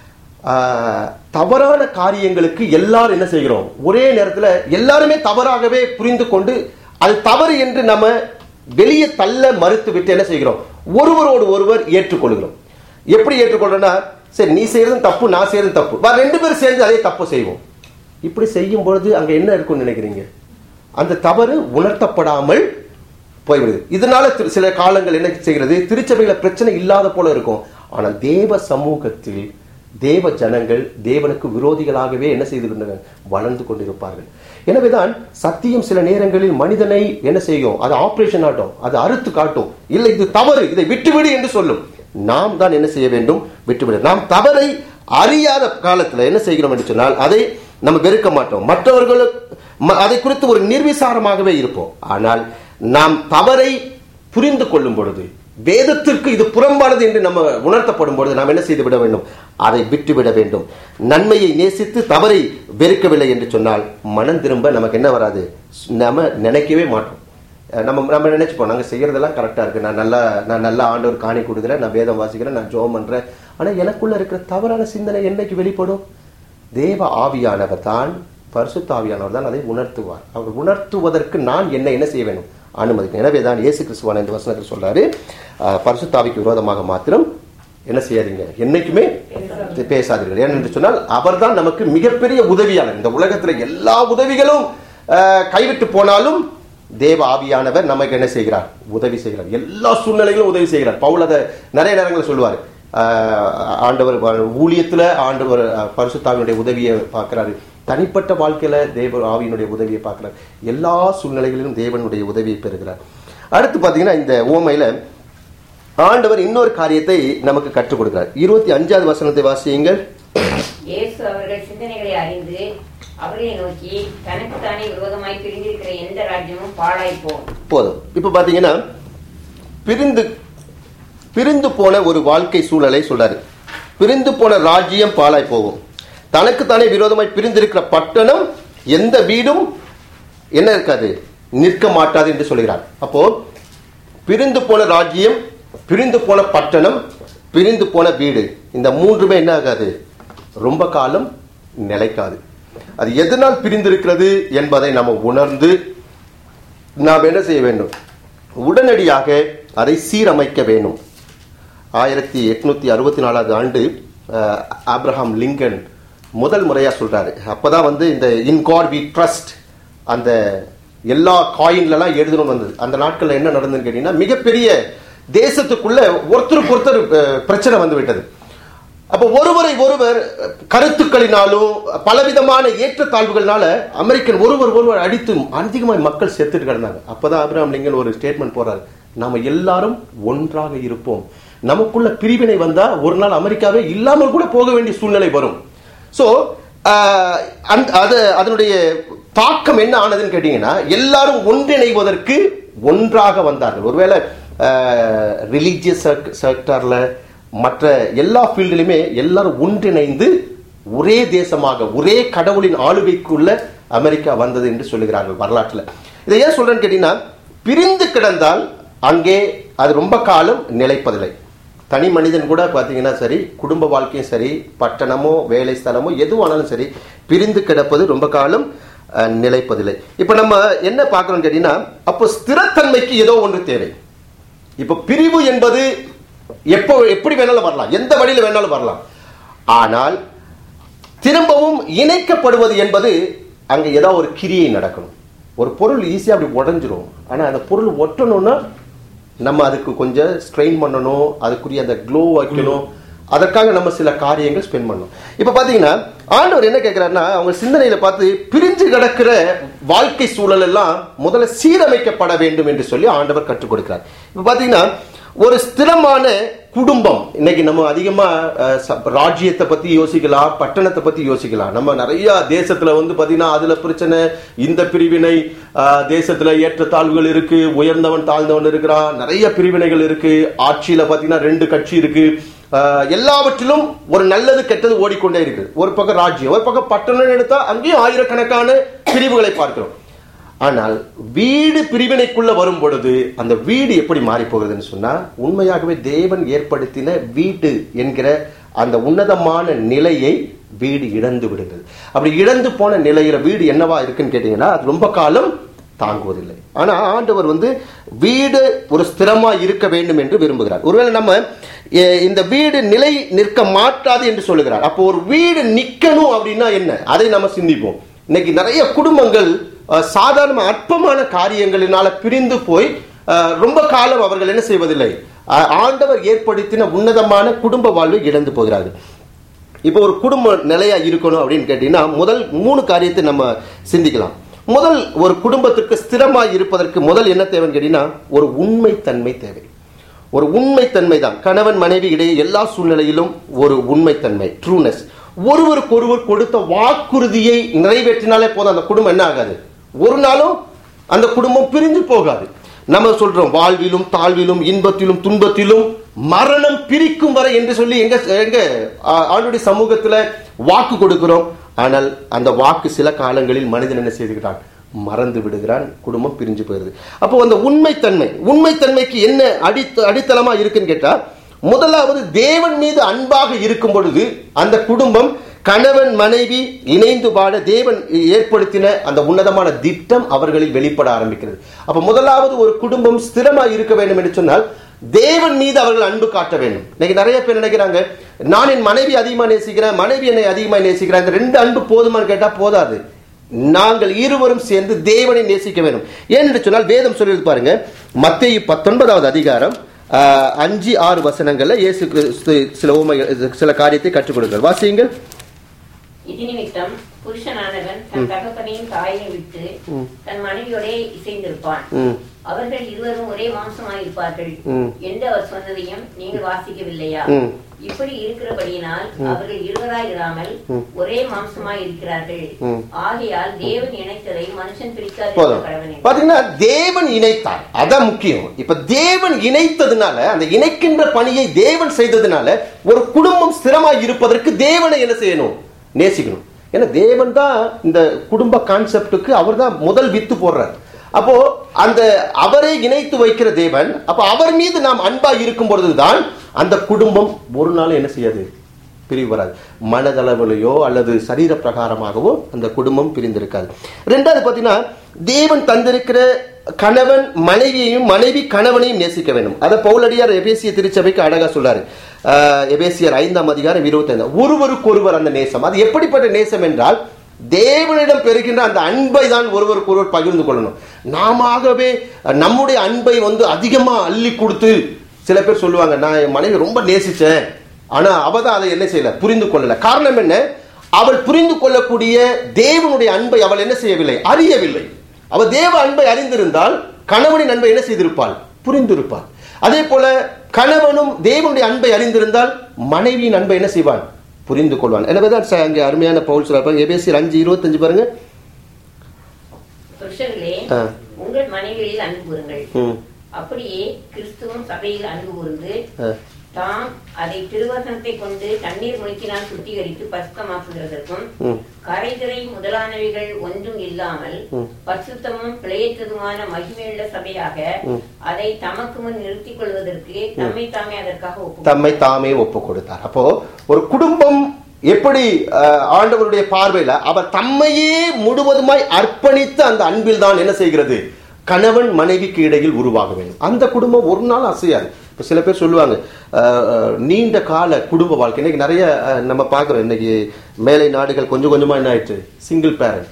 தவறான காரியங்களுக்கு எல்லாரும் என்ன செய்கிறோம்? ஒரே நேரத்தில் எல்லாருமே தவறாகவே புரிந்து கொண்டு அது தவறு என்று நம்ம வெளியே தள்ள மறுத்து விட்டு என்ன செய்கிறோம்? ஒருவரோடு ஒருவர் ஏற்றுக்கொள்கிறோம். எப்படி ஏற்றுக்கொள்றோம்னா, சரி நீ செய்யறதும் தப்பு, நான் செய்யறதும் தப்பு, ரெண்டு பேரும் சேர்ந்து அதே தப்பு செய்வோம். இப்படி செய்யும் பொழுது அங்க என்ன இருக்கும்னு நினைக்கிறீங்க? அந்த தவறு உணர்த்தப்படாமல் போய்விடுது. இதனால சில காலங்கள் என்ன செய்கிறது? திருச்சபையில பிரச்சனை இல்லாத போல இருக்கும், ஆனால் தேவ சமூகத்தில் தேவ ஜனங்கள் தேவனுக்கு விரோதிகளாகவே என்ன செய்து வளர்ந்து கொண்டிருப்பார்கள். எனவேதான் சத்தியம் சில நேரங்களில் மனிதனை என்ன செய்யும்? அது ஆபரேஷன் ஆட்டும், அது அறுத்து காட்டும். இல்லை இது தவறு, இதை விட்டுவிடு என்று சொல்லும். நாம் தான் என்ன செய்ய வேண்டும்? விட்டுவிடு. நாம் தவறை அறியாத காலத்துல என்ன செய்கிறோம் என்று சொன்னால் அதை நம்ம வெறுக்க மாட்டோம், மற்றவர்களுக்கு அதை குறித்து ஒரு நிர்விசாரமாகவே இருப்போம். ஆனால் நாம் தவறை புரிந்து கொள்ளும் பொழுது, வேதத்திற்கு இது புறம்பானது என்று நம்ம உணர்த்தப்படும் பொழுது நாம் என்ன செய்து விட வேண்டும்? அதை விட்டுவிட வேண்டும். நன்மையை நேசித்து தவறை வெறுக்கவில்லை என்று சொன்னால் மனம் திரும்ப நமக்கு என்ன வராது? நம்ம நினைக்கவே மாட்டோம். நம்ம நம்ம நினைச்சுப்போம், நாங்கள் செய்யறதெல்லாம் கரெக்டா இருக்கு, நான் நல்லா நான் நல்லா ஆண்டவர் காணி கொடுக்குறேன், நான் வேதம் வாசிக்கிறேன், நான் ஜெபம் பண்றேன். ஆனா எனக்குள்ள இருக்கிற தவறான சிந்தனை என்னைக்கு வெளிப்படும்? தேவ ஆவியானவர் தான், பரிசுத்த ஆவியானவர் தான் அதை உணர்த்துவார். அவர் உணர்த்துவதற்கு நான் என்ன என்ன செய்ய வேண்டும்? அனுமதிக்கும். எனவே தான் இயேசு கிறிஸ்துவான இந்த வசனத்தில் சொல்றாரு, பரிசுத்த ஆவிக்கு விரோதமாக மாத்திரம் என்ன செய்யாதீங்க, என்னைக்குமே பேசாதீர்கள். ஏனென்று சொன்னால் அவர் தான் நமக்கு மிகப்பெரிய உதவியாளர். இந்த உலகத்துல எல்லா உதவிகளும் கைவிட்டு போனாலும் தேவ ஆவியானவர் நமக்கு என்ன செய்கிறார்? உதவி செய்கிறார். எல்லா சூழ்நிலைகளும் உதவி செய்கிறார். பவுல் அதை நிறைய நேரங்களில் சொல்லுவார். ஆண்டவர் ஊழியத்துல ஆண்டவர் பரிசுத்த ஆவியினுடைய உதவியை பார்க்கிறாரு, தனிப்பட்ட வாழ்க்கையில தேவ ஆவியினுடைய உதவியை பார்க்கிறார், எல்லா சூழ்நிலைகளிலும் தேவனுடைய உதவியை பெறுகிறார். அடுத்து பாத்தீங்கன்னா இந்த உவமையில ஆண்டவர் இன்னொரு காரியத்தை நமக்கு கற்றுக் கொடுக்கிறார். இருபத்தி அஞ்சாவது வசனத்தை வாசியுங்கள். இயேசு அவர்கள் சிந்தனைகளை அறிந்து அவர்களை நோக்கி, தனக்கு தானே விரோதமாய் பிரிந்திருக்கிற எந்த ராஜ்யமும் பாழாய் போதும். இப்ப பாத்தீங்கன்னா பிரிந்து பிரிந்து போன ஒரு வாழ்க்கை சூழலை சொல்றாரு. பிரிந்து போன ராஜ்யம் பாழாய் போகும், தனக்கு தானே விரோதமாய் பிரிந்திருக்கிற பட்டணம் எந்த வீடும் என்ன இருக்காது, நிற்க மாட்டாது என்று சொல்கிறார். அப்போ பிரிந்து போன ராஜ்யம், பிரிந்து போன பட்டணம், பிரிந்து போன வீடு, இந்த மூன்றுமே என்ன ஆகாது? ரொம்ப காலம் நிலைக்காது. அது எதனால் பிரிந்திருக்கிறது என்பதை நம்ம உணர்ந்து நாம் என்ன செய்ய வேண்டும்? உடனடியாக அதை சீரமைக்க வேண்டும். ஆயிரத்தி எட்நூத்தி அறுபத்தி நாலாவது ஆண்டு ஆப்ரஹாம் லிங்கன் முதல் முறையா சொல்றாரு. அப்பதான் வந்து இந்த இன் காட் வி ட்ரஸ்ட் அந்த எல்லா காயின்லாம் எழுதணும் வந்தது. அந்த நாட்கள்ல என்ன நடந்ததுன்னு கேட்டீங்கன்னா, மிகப்பெரிய தேசத்துக்குள்ள ஒருத்தருக்கு ஒருத்தர் பிரச்சனை வந்து விட்டது. அப்ப ஒருவரை ஒருவர் கருத்துக்களினாலும் பலவிதமான ஏற்றத்தாழ்வுகள்னால அமெரிக்கன் ஒருவர் ஒருவர் அடித்து அதிகமாக மக்கள் செத்துட்டு கிடந்தாங்க. அப்பதான் ஆபிரகாம் லிங்கன் ஒரு ஸ்டேட்மெண்ட் போறாரு, நாம எல்லாரும் ஒன்றாக இருப்போம். நமக்குள்ள பிரிவினை வந்தா ஒரு நாள் அமெரிக்காவே இல்லாமல் கூட போக வேண்டிய சூழ்நிலை வரும். சோ அதனுடைய தாக்கம் என்ன ஆனதுன்னு கேட்டீங்கன்னா, எல்லாரும் ஒன்றிணைவதற்கு ஒன்றாக வந்தார்கள். ஒருவேளை ரிலீஜியஸ் செக்டர்ல மற்ற எல்லா ஃபீல்டிலுமே எல்லாரும் ஒன்றிணைந்து ஒரே தேசமாக ஒரே கடவுளின் ஆளுகைக்குள்ள அமெரிக்கா வந்தது என்று சொல்லுகிறார்கள் வரலாற்றுல. இதை ஏன் சொல்றேன்னு கேட்டீங்கன்னா, பிரிந்து கிடந்தால் அங்கே அது ரொம்ப காலம் நிலைப்பதில்லை. தனி மனிதன் கூட பாத்தீங்கன்னா சரி, குடும்ப வாழ்க்கையும் சரி, பட்டணமோ வேலை ஸ்தலமோ எதுவானாலும் சரி, பிரிந்து கிடப்பது ரொம்ப காலம் நிலைப்பதில்லை. இப்ப நம்ம என்ன பார்க்கறோம் கேட்டீங்கன்னா, அப்போ ஸ்திரத்தன்மைக்கு ஏதோ ஒன்று தேவை. இப்ப பிரிவு என்பது எப்போ எப்படி வேணாலும் வரலாம், எந்த வழியில வேணாலும் வரலாம். ஆனால் திரும்பவும் இணைக்கப்படுவது என்பது அங்க ஏதாவது ஒரு கிரியை நடக்கணும். ஒரு பொருள் ஈஸியா அப்படி உடைஞ்சிரும். ஆனா அந்த பொருள் ஒட்டணும்னா நம்ம அதுக்கு கொஞ்சம் ஸ்ட்ரெயின் பண்ணணும், அதுக்குரிய அந்த க்ளோ வைக்கணும். அதற்காக நம்ம சில காரியங்கள் ஸ்பெண்ட் பண்ணணும். இப்ப பாத்தீங்கன்னா ஆண்டவர் என்ன கேட்கிறாருன்னா, அவங்க சிந்தனையில பார்த்து பிரிஞ்சு கிடக்கிற வாழ்க்கை சூழல் எல்லாம் முதல்ல சீரமைக்கப்பட வேண்டும் என்று சொல்லி ஆண்டவர் கற்றுக் கொடுக்கிறார். இப்ப பாத்தீங்கன்னா ஒரு ஸ்திரமான குடும்பம், இன்னைக்கு நம்ம அதிகமா ராஜ்யத்தை பத்தி யோசிக்கலாம், பட்டணத்தை பத்தி யோசிக்கலாம். நம்ம நிறைய தேசத்துல வந்து பாத்தீங்கன்னா அதுல பிரச்சனை, இந்த பிரிவினை, தேசத்துல ஏற்றத்தாழ்வுகள் இருக்கு, உயர்ந்தவன் தாழ்ந்தவன் இருக்கிறான், நிறைய பிரிவினைகள் இருக்கு. ஆட்சியில பாத்தீங்கன்னா ரெண்டு கட்சி இருக்கு. எல்லாவற்றிலும் ஒரு நல்லது கெட்டது ஓடிக்கொண்டே இருக்கு. ஒரு பக்கம் ராஜ்யம், ஒரு பக்கம் பட்டணம் எடுத்தா அங்கேயும் ஆயிரக்கணக்கான பிரிவுகளை பார்க்கிறோம். ஆனால் வீடு பிரிவினைக்குள்ள வரும் பொழுது அந்த வீடு எப்படி மாறி போகிறதுன்னு சொன்னா, உண்மையாகவே தேவன் ஏற்படுத்தின வீடு என்கிற அந்த உன்னதமான நிலையை வீடு இழந்து விடுகிறது. அப்படி இழந்து போன நிலையில வீடு என்னவா இருக்குன்னு கேட்டீங்கன்னா, அது ரொம்ப காலம் தாங்குவதில்லை. ஆனா ஆண்டவர் வந்து வீடு ஒரு ஸ்திரமா இருக்க வேண்டும் என்று விரும்புகிறார். ஒருவேளை நம்ம இந்த வீடு நிலை நிற்க மாட்டாது என்று சொல்லுகிறார். அப்போ ஒரு வீடு நிக்கணும் அப்படின்னா என்ன, அதை நம்ம சிந்திப்போம். இன்னைக்கு நிறைய குடும்பங்கள் சாதாரண அற்பமான காரியங்களினால பிரிந்து போய் ரொம்ப காலம் அவர்கள் என்ன செய்வதில்லை, ஆண்டவர் ஏற்படுத்தின உன்னதமான குடும்ப வாழ்வை இழந்து போகிறார்கள். இப்போ ஒரு குடும்ப நிலையா இருக்கணும் அப்படின்னு கேட்டீங்கன்னா, முதல் மூணு காரியத்தை நம்ம சிந்திக்கலாம். முதல், ஒரு குடும்பத்திற்கு ஸ்திரமாய் இருப்பதற்கு முதல் என்ன தேவைன்னு கேட்டீங்கன்னா, ஒரு உண்மைத்தன்மை தேவை. ஒரு உண்மைத்தன்மை தான். கணவன் மனைவி இடையே எல்லா சூழ்நிலையிலும் ஒரு உண்மைத்தன்மை, ட்ரூனஸ். ஒருவருக்கு ஒருவர் கொடுத்த வாக்குறுதியை நிறைவேற்றினாலே போதும், அந்த குடும்பம் என்ன ஆகாது, ஒரு நாளும் அந்த குடும்பம் பிரிஞ்சு போகாது. நம்ம சொல்றோம் வாழ்விலும் தாழ்விலும் இன்பத்திலும் துன்பத்திலும் மரணம் பிரிக்கும் வரை என்று சொல்லி எங்க எங்க ஆல்ரெடி சமூகத்துல வாக்கு கொடுக்கிறோம். ஆனால் அந்த வாக்கு சில காலங்களில் மனிதன் என்ன செய்துகிறான், மறந்து விடுகிறான், குடும்பம் பிரிஞ்சு போயிருது. அப்போ அந்த உண்மைத்தன்மை, உண்மைத்தன்மைக்கு என்ன அடித்த அடித்தளமா இருக்குன்னு கேட்டா, முதலாவது தேவன் மீது அன்பாக இருக்கும் பொழுது அந்த குடும்பம், கணவன் மனைவி இணைந்து வாழ தேவன் ஏற்படுத்தின அந்த உன்னதமான திட்டம் அவர்களில் வெளிப்பட ஆரம்பிக்கிறது. அப்ப முதலாவது ஒரு குடும்பம் ஸ்திரமா இருக்க வேண்டும் என்று சொன்னால் தேவன் மீது அவர்கள் அன்பு காட்ட வேண்டும். இன்னைக்கு நிறைய பேர் நினைக்கிறாங்க, நான் என் மனைவி அதிகமா நேசிக்கிறேன், மனைவி என்னை அதிகமா நேசிக்கிறேன், இந்த ரெண்டு அன்பு போதுமான்னு கேட்டா போதாது. நாங்கள் இருவரும் சேர்ந்து தேவனை நேசிக்க வேண்டும். ஏன்னு சொன்னால் வேதம் சொல்லி பாருங்க, மத்தேயு பத்தொன்பதாவது அதிகாரம் அஞ்சு ஆறு வசனங்கள்ல இயேசு கிறிஸ்து சில உமை சில காரியத்தை கற்றுக் கொடுக்கிறார். வாசியுங்கள். இது நிமித்தம் புருஷனானவன் தன் தகப்பனையும் தாயையும் விட்டு தன் மனைவியோட இசைந்திருப்பான், அவர்கள் இருவரும் ஒரே மாம்சமாய் இருப்பார்கள் என்று அவர் சொன்னதையும் நீங்கள் வாசிக்கவில்லையா? இப்படி இருக்கிறபடியினால் அவர்கள் இருவராய் இராமல் ஒரே மாம்சமாய் இருக்கிறார்கள். ஆகையால் தேவன் இணைத்ததை மனுஷன் பிரிக்காது. பாத்தீங்கன்னா தேவன் இணைத்தார், அதான் முக்கியம். இப்ப தேவன் இணைத்ததுனால, அந்த இணைக்கின்ற பணியை தேவன் செய்ததுனால ஒரு குடும்பம் ஸ்திரமாய் இருப்பதற்கு தேவனை என்ன செய்யணும், நேசிக்கணும். ஏன்னா தேவன் தான் இந்த குடும்ப கான்செப்டுக்கு அவர் தான் முதல் வித்து போடுறார். அப்போ அந்த அவரை இணைத்து வைக்கிற தேவன், அப்ப அவர் மீது நாம் அன்பா இருக்கும் பொழுதுதான் அந்த குடும்பம் ஒரு நாள் என்ன செய்யாது, பிரிவு வராது. மனதளவிலையோ அல்லது சரீர பிரகாரமாகவோ அந்த குடும்பம் பிரிந்திருக்காது. ரெண்டாவது பார்த்தீங்கன்னா, தேவன் தந்திருக்கிற கணவன் மனைவியையும் மனைவி கணவனையும் நேசிக்க வேண்டும். அதை பவுலடியார் எபேசிய திருச்சபைக்கு அழகா சொல்றாரு. எபேசியர் ஐந்தாம் அதிகாரம் இருபத்தி ஐந்து, ஒருவருக்கு ஒருவர் அந்த நேசம். அது எப்படிப்பட்ட நேசம் என்றால், தேவனிடம் பெறுகின்ற அந்த அன்பை தான் ஒருவருக்கு ஒருவர் பகிர்ந்து கொள்ளணும். நாமவே நம்முடைய அன்பை வந்து அதிகமா அள்ளி கொடுத்து, சில பேர் சொல்லுவாங்க, நான் என் மனைவி ரொம்ப நேசிச்சேன், ஆனா அவ தான் அதை என்ன செய்யல, புரிந்து கொள்ளல. காரணம் என்ன? அவள் புரிந்து கொள்ளக்கூடிய தேவனுடைய அன்பை அவள் என்ன செய்யவில்லை, அறியவில்லை. அவள் தேவ அன்பை அறிந்திருந்தால் கணவனின் அன்பை என்ன செய்திருப்பாள், புரிந்திருப்பாள். அதே போல கணவனும் தேவனுடைய அன்பை அறிந்திருந்தால் மனைவியின் அன்பை என்ன செய்வான், புரிந்து கொள்வான். எனவேதான் அங்கே அருமையான பவுல் சொல்றாரு, எபேசியர் அஞ்சு இருபத்தி அஞ்சு பாருங்க. புருஷர்களே, உங்கள் மனைவிகளில் அன்பு கூறுங்கள், அப்படியே கிறிஸ்துவும் சபையில் அன்பு கூர்ந்து தாம் அதை திருவசனத்தை கொண்டு தண்ணீர் முழுக்கினால் சுத்திகரித்து பரிசுத்தமாக்குகிறதற்கும் கரைதிரை முதலானவைகள் ஒன்றும் இல்லாமல் பரிசுத்தமும் பிழையற்றதுமான மகிமையுள்ள சபையாக அதை தமக்கு முன் நிறுத்திக் கொள்வதற்கு தம்மை தாமே அதற்காக தம்மை தாமே ஒப்பு கொடுத்தார். அப்போ ஒரு குடும்பம் எப்படி ஆண்டவருடைய பார்வையில அவர் தம்மையே முழுவதுமாய் அர்ப்பணித்து அந்த அன்பில் தான் என்ன செய்கிறது, கணவன் மனைவிக்கு இடையில் உருவாக வேண்டும். அந்த குடும்பம் ஒரு நாள் அசையாது. இப்போ சில பேர் சொல்லுவாங்க, நீண்ட கால குடும்ப வாழ்க்கை. இன்னைக்கு நிறைய நம்ம பார்க்குறோம், இன்னைக்கு மேலை நாடுகள் கொஞ்சம் கொஞ்சமாக என்ன ஆயிடுச்சு, சிங்கிள் பேரண்ட்.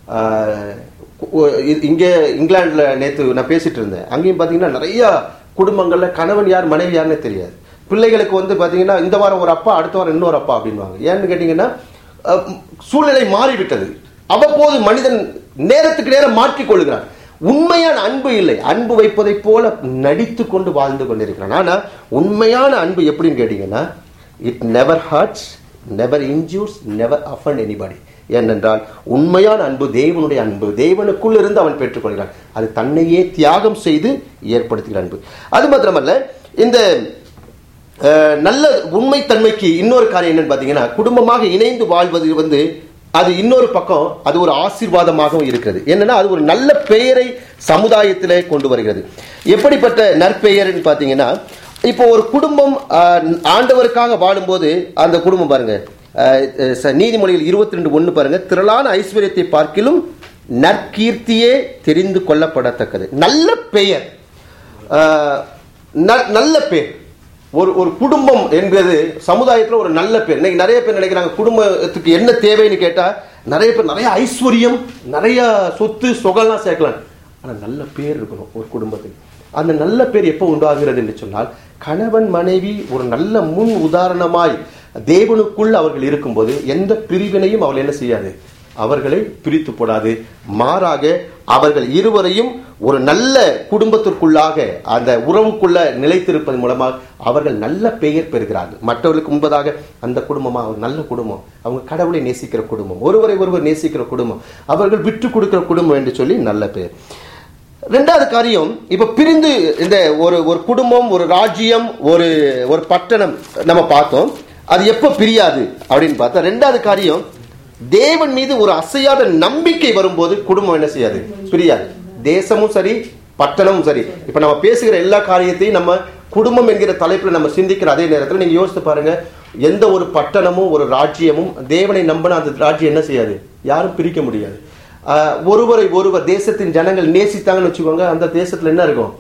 இங்கே இங்கிலாண்டில் நேற்று நான் பேசிட்டு இருந்தேன், அங்கேயும் பார்த்தீங்கன்னா நிறைய குடும்பங்களில் கணவன் யார் மனைவி யாருன்னே தெரியாது. பிள்ளைகளுக்கு வந்து பார்த்தீங்கன்னா இந்த வாரம் ஒரு அப்பா, அடுத்த வாரம் இன்னொரு அப்பா அப்படின்வாங்க. ஏன்னு கேட்டிங்கன்னா சூழ்நிலை மாறிவிட்டது. அவ்வப்போது மனிதன் நேரத்துக்கு நேரம் மாற்றிக் கொள்கிறான். உண்மையான அன்பு இல்லை, அன்பு வைப்பதை போல நடித்து கொண்டு வாழ்ந்து கொண்டிருக்கிறான். ஆனா உண்மையான அன்பு எப்படின்னு கேட்டீங்கன்னா, it never hurts, never injures, never offend anybody. ஏனென்றால் உண்மையான அன்பு தேவனுடைய அன்பு, தேவனுக்குள் இருந்து அவன் பெற்றுக்கொள்கிறான். அது தன்னையே தியாகம் செய்து ஏற்படுத்துகிற அன்பு. அது மாத்திரமல்ல, இந்த நல்ல உண்மைத்தன்மைக்கு இன்னொரு காரியம் என்னன்னு பாத்தீங்கன்னா, குடும்பமாக இணைந்து வாழ்வது வந்து அது இன்னொரு பக்கம் அது ஒரு ஆசீர்வாதமாகவும் இருக்கிறது. என்னன்னா, அது ஒரு நல்ல பெயரை சமுதாயத்திலே கொண்டு வருகிறது. எப்படிப்பட்ட நற்பெயர் பாத்தீங்கன்னா, இப்போ ஒரு குடும்பம் ஆண்டவருக்காக வாழும்போது அந்த குடும்பம் பாருங்க, நீதிமொழிகள் இருபத்தி ரெண்டு ஒண்ணு பாருங்க, திரளான ஐஸ்வர்யத்தை பார்க்கிலும் நற்கீர்த்தியே தெரிந்து கொள்ளப்படத்தக்கது. நல்ல பெயர், நல்ல பெயர். ஒரு ஒரு குடும்பம் என்பது சமுதாயத்தில் ஒரு நல்ல பேர். இன்னைக்கு நிறைய பேர் நினைக்கிறாங்க, குடும்பத்துக்கு என்ன தேவைன்னு கேட்டா நிறைய பேர் நிறைய ஐஸ்வர்யம், நிறைய சொத்து சொகெல்லாம் சேர்க்கலாம், ஆனா நல்ல பேர் இருக்கணும் ஒரு குடும்பத்துக்கு. அந்த நல்ல பேர் எப்போ உண்டாகிறது என்று சொன்னால், கணவன் மனைவி ஒரு நல்ல முன் உதாரணமாய் தேவனுக்குள் அவர்கள் இருக்கும்போது எந்த பிரிவினையும் அவர்கள் என்ன செய்யாது, அவர்களை பிரித்து போடாது. மாறாக அவர்கள் இருவரையும் ஒரு நல்ல குடும்பத்திற்குள்ளாக அந்த உறவுக்குள்ள நிலைத்திருப்பதன் மூலமாக அவர்கள் நல்ல பெயர் பெறுகிறார்கள். மற்றவர்களுக்கு முன்பதாக அந்த குடும்பமா ஒரு நல்ல குடும்பம், அவங்க கடவுளை நேசிக்கிற குடும்பம், ஒருவரை ஒருவர் நேசிக்கிற குடும்பம், அவர்கள் விட்டு கொடுக்கிற குடும்பம் என்று சொல்லி நல்ல பெயர். ரெண்டாவது காரியம், இப்ப பிரிந்து இந்த ஒரு ஒரு குடும்பம், ஒரு ராஜ்யம், ஒரு ஒரு பட்டணம் நம்ம பார்த்தோம். அது எப்ப பிரியாது அப்படின்னு பார்த்தா, ரெண்டாவது காரியம், தேவன் மீது ஒரு அசையாத நம்பிக்கை வரும்போது குடும்பம் என்ன செய்யாது, பிரியாது. தேசமும் சரி, பட்டணமும் சரி. இப்ப நம்ம பேசுகிற எல்லா காரியத்தையும் நம்ம குடும்பம் என்கிற தலைப்பில் நம்ம சிந்திக்கிற அதே நேரத்தில் நீங்க யோசித்து பாருங்க, எந்த ஒரு பட்டணமும் ஒரு ராஜ்யமும் தேவனை நம்பின அந்த ராஜ்யம் என்ன செய்யாது, யாரும் பிரிக்க முடியாது. ஒருவரை ஒருவர் தேசத்தின் ஜனங்கள் நேசித்தாங்கன்னு வச்சுக்கோங்க, அந்த தேசத்துல என்ன இருக்கும்,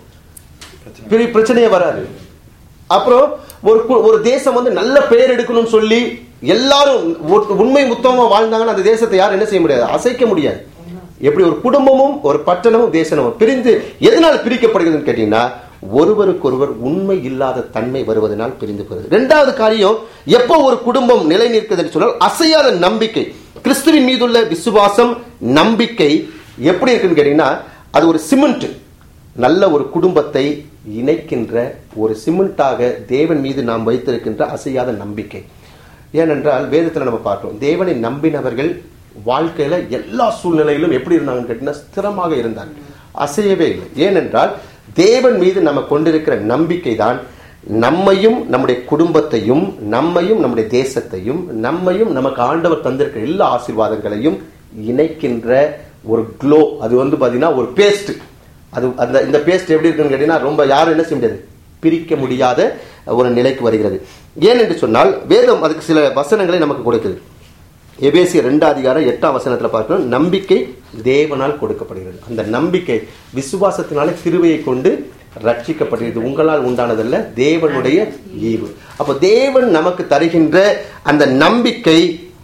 பிரச்சனையே வராது. அப்புறம் ஒரு ஒரு தேசம் வந்து நல்ல பெயர் எடுக்கணும்னு சொல்லி எல்லாரும் உண்மை உத்தமமா வாழ்ந்தாங்கன்னா அந்த தேசத்தை யாரும் என்ன செய்ய முடியாது, அசைக்க முடியாது. எப்படி ஒரு குடும்பமும் ஒரு பட்டணமும் தேசமும் பிரிந்து எதனால் பிரிக்கப்படுகிறதுன்னு கேட்டீங்கன்னா, ஒருவருக்கொருவர் உண்மை இல்லாத தன்மை வருவதனால் பிரிந்து போகிறது. இரண்டாவது காரியம், எப்போ ஒரு குடும்பம் நிலை நிற்கிறது சொன்னால் அசையாத நம்பிக்கை. கிறிஸ்துவின் மீதுள்ள விசுவாசம், நம்பிக்கை எப்படி இருக்குன்னு கேட்டீங்கன்னா, அது ஒரு சிமெண்ட். நல்ல ஒரு குடும்பத்தை இணைக்கின்ற ஒரு சிமெண்டாக தேவன் மீது நாம் வைத்திருக்கின்ற அசையாத நம்பிக்கை. ஏனென்றால் வேதத்தில் நம்ம பார்க்கிறோம், தேவனை நம்பினவர்கள் வாழ்க்கையில எல்லா சூழ்நிலையிலும் எப்படி இருந்தாங்கன்னு கேட்டீங்கன்னா ஸ்திரமாக இருந்தாங்க, அசையவே இல்லை. ஏனென்றால் தேவன் மீது நம்ம கொண்டிருக்கிற நம்பிக்கை தான் நம்மையும் நம்முடைய குடும்பத்தையும் நம்மையும் நம்முடைய தேசத்தையும் நம்மையும் நமக்கு ஆண்டவர் தந்திருக்கிற எல்லா ஆசீர்வாதங்களையும் இணைக்கின்ற ஒரு க்ளோ. அது வந்து பாத்தீங்கன்னா ஒரு பேஸ்ட். அது அந்த இந்த பேஸ்ட் எப்படி இருக்குன்னு கேட்டீங்கன்னா, ரொம்ப யாரும் என்ன செய்ய முடியாது, பிரிக்க முடியாத ஒரு நிலைக்கு வருகிறது. ஏன் என்று சொன்னால் வேதம் அதுக்கு சில வசனங்களை நமக்கு கொடுக்குது. எபேசியர் இரண்டாம் அதிகாரம் எட்டாம் வசனத்துல பார்க்கிறோம், நம்பிக்கை தேவனால் கொடுக்கப்படுகிறது. அந்த நம்பிக்கை விசுவாசத்தினாலே கிருபையை கொண்டு ரட்சிக்கப்படுகிறது, உங்களால் உண்டானதல்ல, தேவனுடைய ஈவு. அப்போ தேவன் நமக்கு தருகின்ற அந்த நம்பிக்கை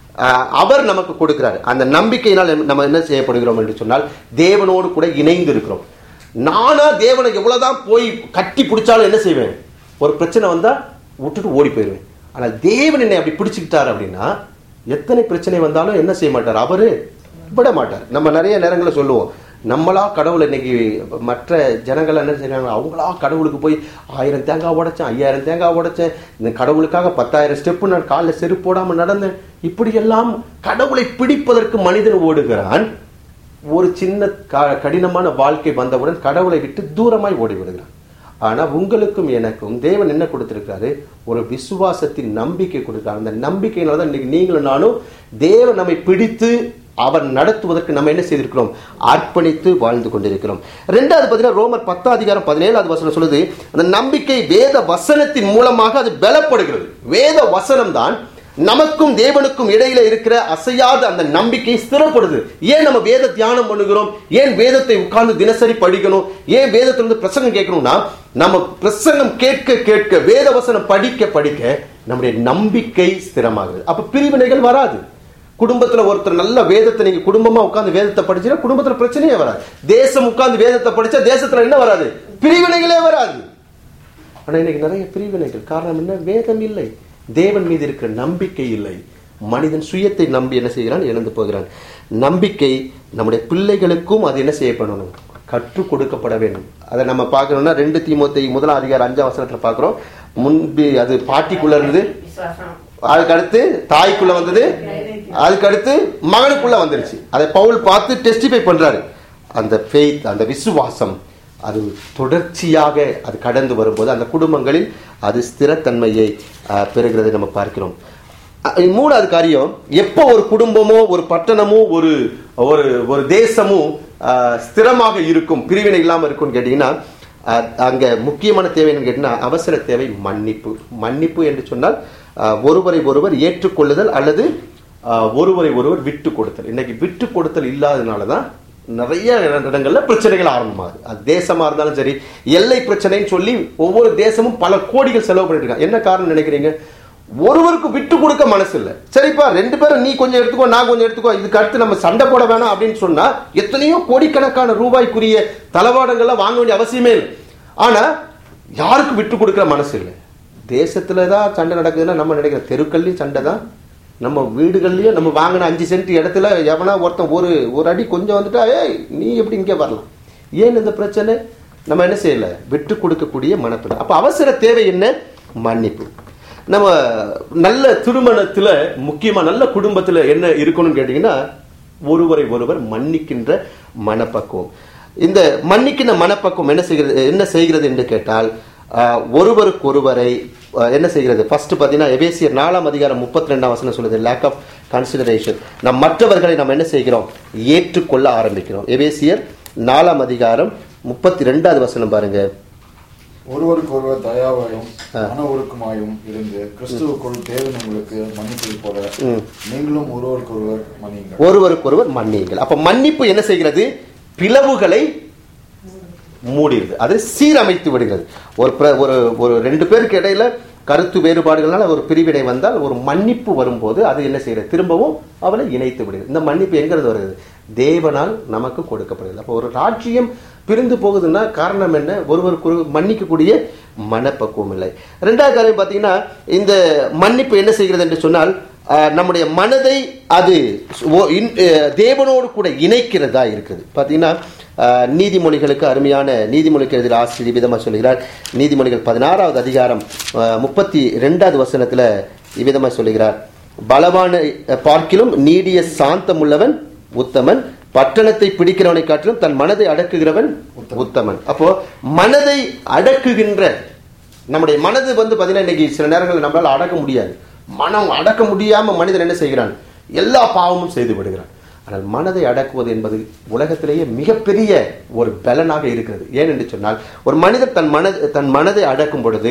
அவர் நமக்கு கொடுக்கிறார். அந்த நம்பிக்கையினால் நம்ம என்ன செய்யப்படுகிறோம் என்று சொன்னால் தேவனோடு கூட இணைந்து இருக்கிறோம். நானா தேவனை எவ்வளவுதான் போய் கட்டி பிடிச்சாலும் என்ன செய்வேன், ஒரு பிரச்சனை வந்தா விட்டுட்டு ஓடி போயிடுவேன். ஆனால் தேவன் என்னை அப்படி பிடிச்சுக்கிட்டார் அப்படின்னா எத்தனை பிரச்சனை வந்தாலும் என்ன செய்ய மாட்டார், அவரு விட மாட்டார். நம்ம நிறைய நேரங்களில் சொல்லுவோம், நம்மளா கடவுளை இன்னைக்கு மற்ற ஜனங்கள் என்ன செய்யறாங்க, அவங்களா கடவுளுக்கு போய் ஆயிரம் தேங்காய் உடைச்சேன், ஐயாயிரம் தேங்காய் உடைச்சேன், இந்த கடவுளுக்காக பத்தாயிரம் ஸ்டெப்பு நான் காலில் செருப்பு போடாமல் நடந்தேன், இப்படியெல்லாம் கடவுளை பிடிப்பதற்கு மனிதன் ஓடுகிறான். ஒரு சின்ன கடினமான வாழ்க்கை வந்தவுடன் கடவுளை விட்டு தூரமாய் ஓடி விடுகிறான். ஆனா உங்களுக்கும் எனக்கும் தேவன் என்ன கொடுத்திருக்காரு, ஒரு விசுவாசத்தின் நம்பிக்கை கொடுக்கிறார். அந்த நம்பிக்கையினால தான் இன்னைக்கு நீங்களும் நானும் தேவன் நம்மை பிடித்து அவர் நடத்துவதற்கு நம்ம என்ன செய்திருக்கிறோம், அர்ப்பணித்து வாழ்ந்து கொண்டிருக்கிறோம். ரெண்டாவது பார்த்தீங்கன்னா ரோமர் பத்தாம் அதிகாரம் பதினேழாவது வசனம் சொல்லுது, அந்த நம்பிக்கை வேத வசனத்தின் மூலமாக அது பலப்படுகிறது. வேத வசனம் தான் நமக்கும் தேவனுக்கும் இடையில இருக்கிற அசையாத அந்த நம்பிக்கை ஸ்திரப்படுது. ஏன் நம்ம வேத தியானம் பண்ணுகிறோம், ஏன் வேதத்தை உட்கார்ந்து தினசரி படிக்கணும், ஏன் வேதத்திலிருந்து பிரசங்கம் கேட்கணும்னா, நம்ம பிரசங்கம் கேட்க கேட்க வேத வசனம் படிக்க படிக்க நம்முடைய நம்பிக்கை ஸ்திரமாகுது. அப்ப பிரிவினைகள் வராது. குடும்பத்துல ஒருத்தர் நல்ல வேதத்தை நீங்க குடும்பமா உட்கார்ந்து வேதத்தை படிச்சா குடும்பத்துல பிரச்சனையே வராது. தேசம் உட்கார்ந்து வேதத்தை படிச்சா தேசத்துல என்ன வராது, பிரிவினைகளே வராது. ஆனா இன்னைக்கு நிறைய பிரிவினைகள். காரணம் என்ன, வேதம் இல்லை, தேவன் மீது இருக்கிற நம்பிக்கை இல்லை. மனிதன் சுயத்தை நம்பி என்ன செய்கிறான், இழந்து போகிறான். நம்பிக்கை நம்முடைய பிள்ளைகளுக்கும் அது என்ன செய்யப்படணும், கற்றுக் கொடுக்கப்பட வேண்டும். அதை நம்ம பார்க்கணும்னா ரெண்டு தீமோத்தேயு முதலாம் அதிகாரம் அஞ்சாம் வசனத்துல பார்க்கிறோம். முன்பு அது பாட்டிக்குள்ள இருந்தது, அதுக்கு அடுத்து தாய்க்குள்ள வந்தது, அதுக்கு அடுத்து மகனுக்குள்ள வந்துருச்சு. அதை பவுல் பார்த்து டெஸ்டிஃபை பண்றாரு. அந்த ஃபெய்த், அந்த விசுவாசம் அது தொடர்ச்சியாக அது கடந்து வரும்போது அந்த குடும்பங்களில் அது ஸ்திரத்தன்மையை பெறுகிறதை நம்ம பார்க்கிறோம். மூணாவது காரியம், எப்போ ஒரு குடும்பமோ ஒரு பட்டணமோ ஒரு ஒரு தேசமும் ஸ்திரமாக இருக்கும், பிரிவினை இல்லாமல் இருக்கும்னு கேட்டீங்கன்னா அங்க முக்கியமான தேவை என்னன்னு கேட்டீங்கன்னா அவசர தேவை மன்னிப்பு. மன்னிப்பு என்று சொன்னால் ஒருவரை ஒருவர் ஏற்றுக்கொள்ளுதல் அல்லது ஒருவரை ஒருவர் விட்டு கொடுத்தல். இன்னைக்கு விட்டு கொடுத்தல் இல்லாதனாலதான் நிறைய இடங்கள்ல பிரச்சனைகள் ஆரம்பமாகுது. அது தேசமா இருந்தாலும் சரி, எல்லை பிரச்சனைன்னு சொல்லி ஒவ்வொரு தேசமும் பல கோடிகள் செலவு பண்ணிட்டு இருக்காங்க. என்ன காரணம் நினைக்கிறீங்க, ஒருவருக்கு விட்டு கொடுக்க மனசு இல்லை. சரிப்பா ரெண்டு பேரும் நீ கொஞ்சம் எடுத்துக்கோ நான் கொஞ்சம் எடுத்துக்கோ, இதுக்கு அடுத்து நம்ம சண்டை போட வேணாம் அப்படின்னு சொன்னா எத்தனையோ கோடிக்கணக்கான ரூபாய்க்குரிய தளவாடங்கள்லாம் வாங்க வேண்டிய அவசியமே இல்லை. ஆனா யாருக்கு விட்டு கொடுக்கிற மனசு இல்லை. தேசத்துலதான் சண்டை நடக்குதுன்னா நம்ம நினைக்கிற தெருக்கள்லயும் சண்டை தான், நம்ம வீடுகள்லயும் நம்ம வாங்கின அஞ்சு சென்ட் இடத்துல எவனா ஒருத்தன் ஒரு ஒரு அடி கொஞ்சம் வந்துட்டா ஏய் நீ எப்படி இங்கே வரலாம். ஏன் இந்த பிரச்சனை, நம்ம என்ன செய்யல, விட்டு கொடுக்கக்கூடிய மனப்பில். அப்ப அவசர தேவை என்ன, மன்னிப்பு. நம்ம நல்ல திருமணத்துல முக்கியமா நல்ல குடும்பத்துல என்ன இருக்கணும்னு கேட்டீங்கன்னா ஒருவரை ஒருவர் மன்னிக்கின்ற மனப்பக்குவம். இந்த மன்னிக்கின்ற மனப்பக்குவம் என்ன செய்கிறது என்ன செய்கிறது என்று கேட்டால் ஒருவருக்கு ஒருவரை என்ன செய்கிறது. ஃபர்ஸ்ட் பார்த்தீங்கன்னா எபேசியர் நாலாம் அதிகாரம் முப்பத்தி ரெண்டாம் வசனம் சொல்லுது, லேக் ஆஃப் கன்சிடரேஷன். நம் மற்றவர்களை நம்ம என்ன செய்கிறோம், ஏற்றுக்கொள்ள ஆரம்பிக்கிறோம். எபேசியர் நாலாம் அதிகாரம் முப்பத்தி ரெண்டாவது வசனம் பாருங்க. ஒருவருக்கு ஒருவர் தயாவாயும் மன ஒழுக்கமாயும் இருந்து கிறிஸ்துவுக்குள் தேவன் உங்களுக்கு மன்னிப்பதை போல நீங்களும் ஒருவருக்கு ஒருவர் மன்னியுங்கள். ஒருவருக்கு ஒருவர் மன்னியுங்கள். அப்ப மன்னிப்பு என்ன செய்கிறது, பிளவுகளை மூடிடுது, அது சீரமைத்து விடுகிறது. ஒரு ஒரு ரெண்டு பேருக்கு இடையில கருத்து வேறுபாடுகளால் ஒரு பிரிவினை வந்தால் ஒரு மன்னிப்பு வரும்போது அது என்ன செய்யறது, திரும்பவும் அவளை இணைத்து விடுகிறது. இந்த மன்னிப்பு எங்கிறது வருகிறது, தேவனால் நமக்கு கொடுக்கப்படுகிறது. அப்போ ஒரு ராஜ்யம் பிரிந்து போகுதுன்னா காரணம் என்ன, ஒருவருக்கு மன்னிக்கக்கூடிய மனப்பக்குவம் இல்லை. ரெண்டாவது காரியம் பார்த்தீங்கன்னா இந்த மன்னிப்பு என்ன செய்கிறது என்று சொன்னால் நம்முடைய மனதை அது தேவனோடு கூட இணைக்கிறதா இருக்குது. பார்த்தீங்கன்னா நீதிமொழிகளுக்கு அருமையான நீதிமொழிக்கு எதிராக ஆசிரியர் விதமாக சொல்லுகிறார். நீதிமொழிகள் பதினாறாவது அதிகாரம் முப்பத்தி ரெண்டாவது வசனத்துல இவ்விதமாக சொல்லுகிறார், பலவான பார்க்கிலும் நீடிய சாந்தம் உள்ளவன் உத்தமன், பட்டணத்தை பிடிக்கிறவனை காட்டிலும் தன் மனதை அடக்குகிறவன் உத்தமன். அப்போ மனதை அடக்குகின்ற நம்முடைய மனது வந்து பாத்தீங்கன்னா இன்னைக்கு சில நேரங்கள் நம்மளால அடக்க முடியாது. மனம் அடக்க முடியாம மனிதன் என்ன செய்கிறான், எல்லா பாவமும் செய்து விடுகிறான். ஆனால் மனதை அடக்குவது என்பது உலகத்திலேயே மிகப்பெரிய ஒரு பலனாக இருக்கிறது. ஏனென்று சொன்னால் ஒரு மனிதர் தன் மன தன் மனதை அடக்கும் பொழுது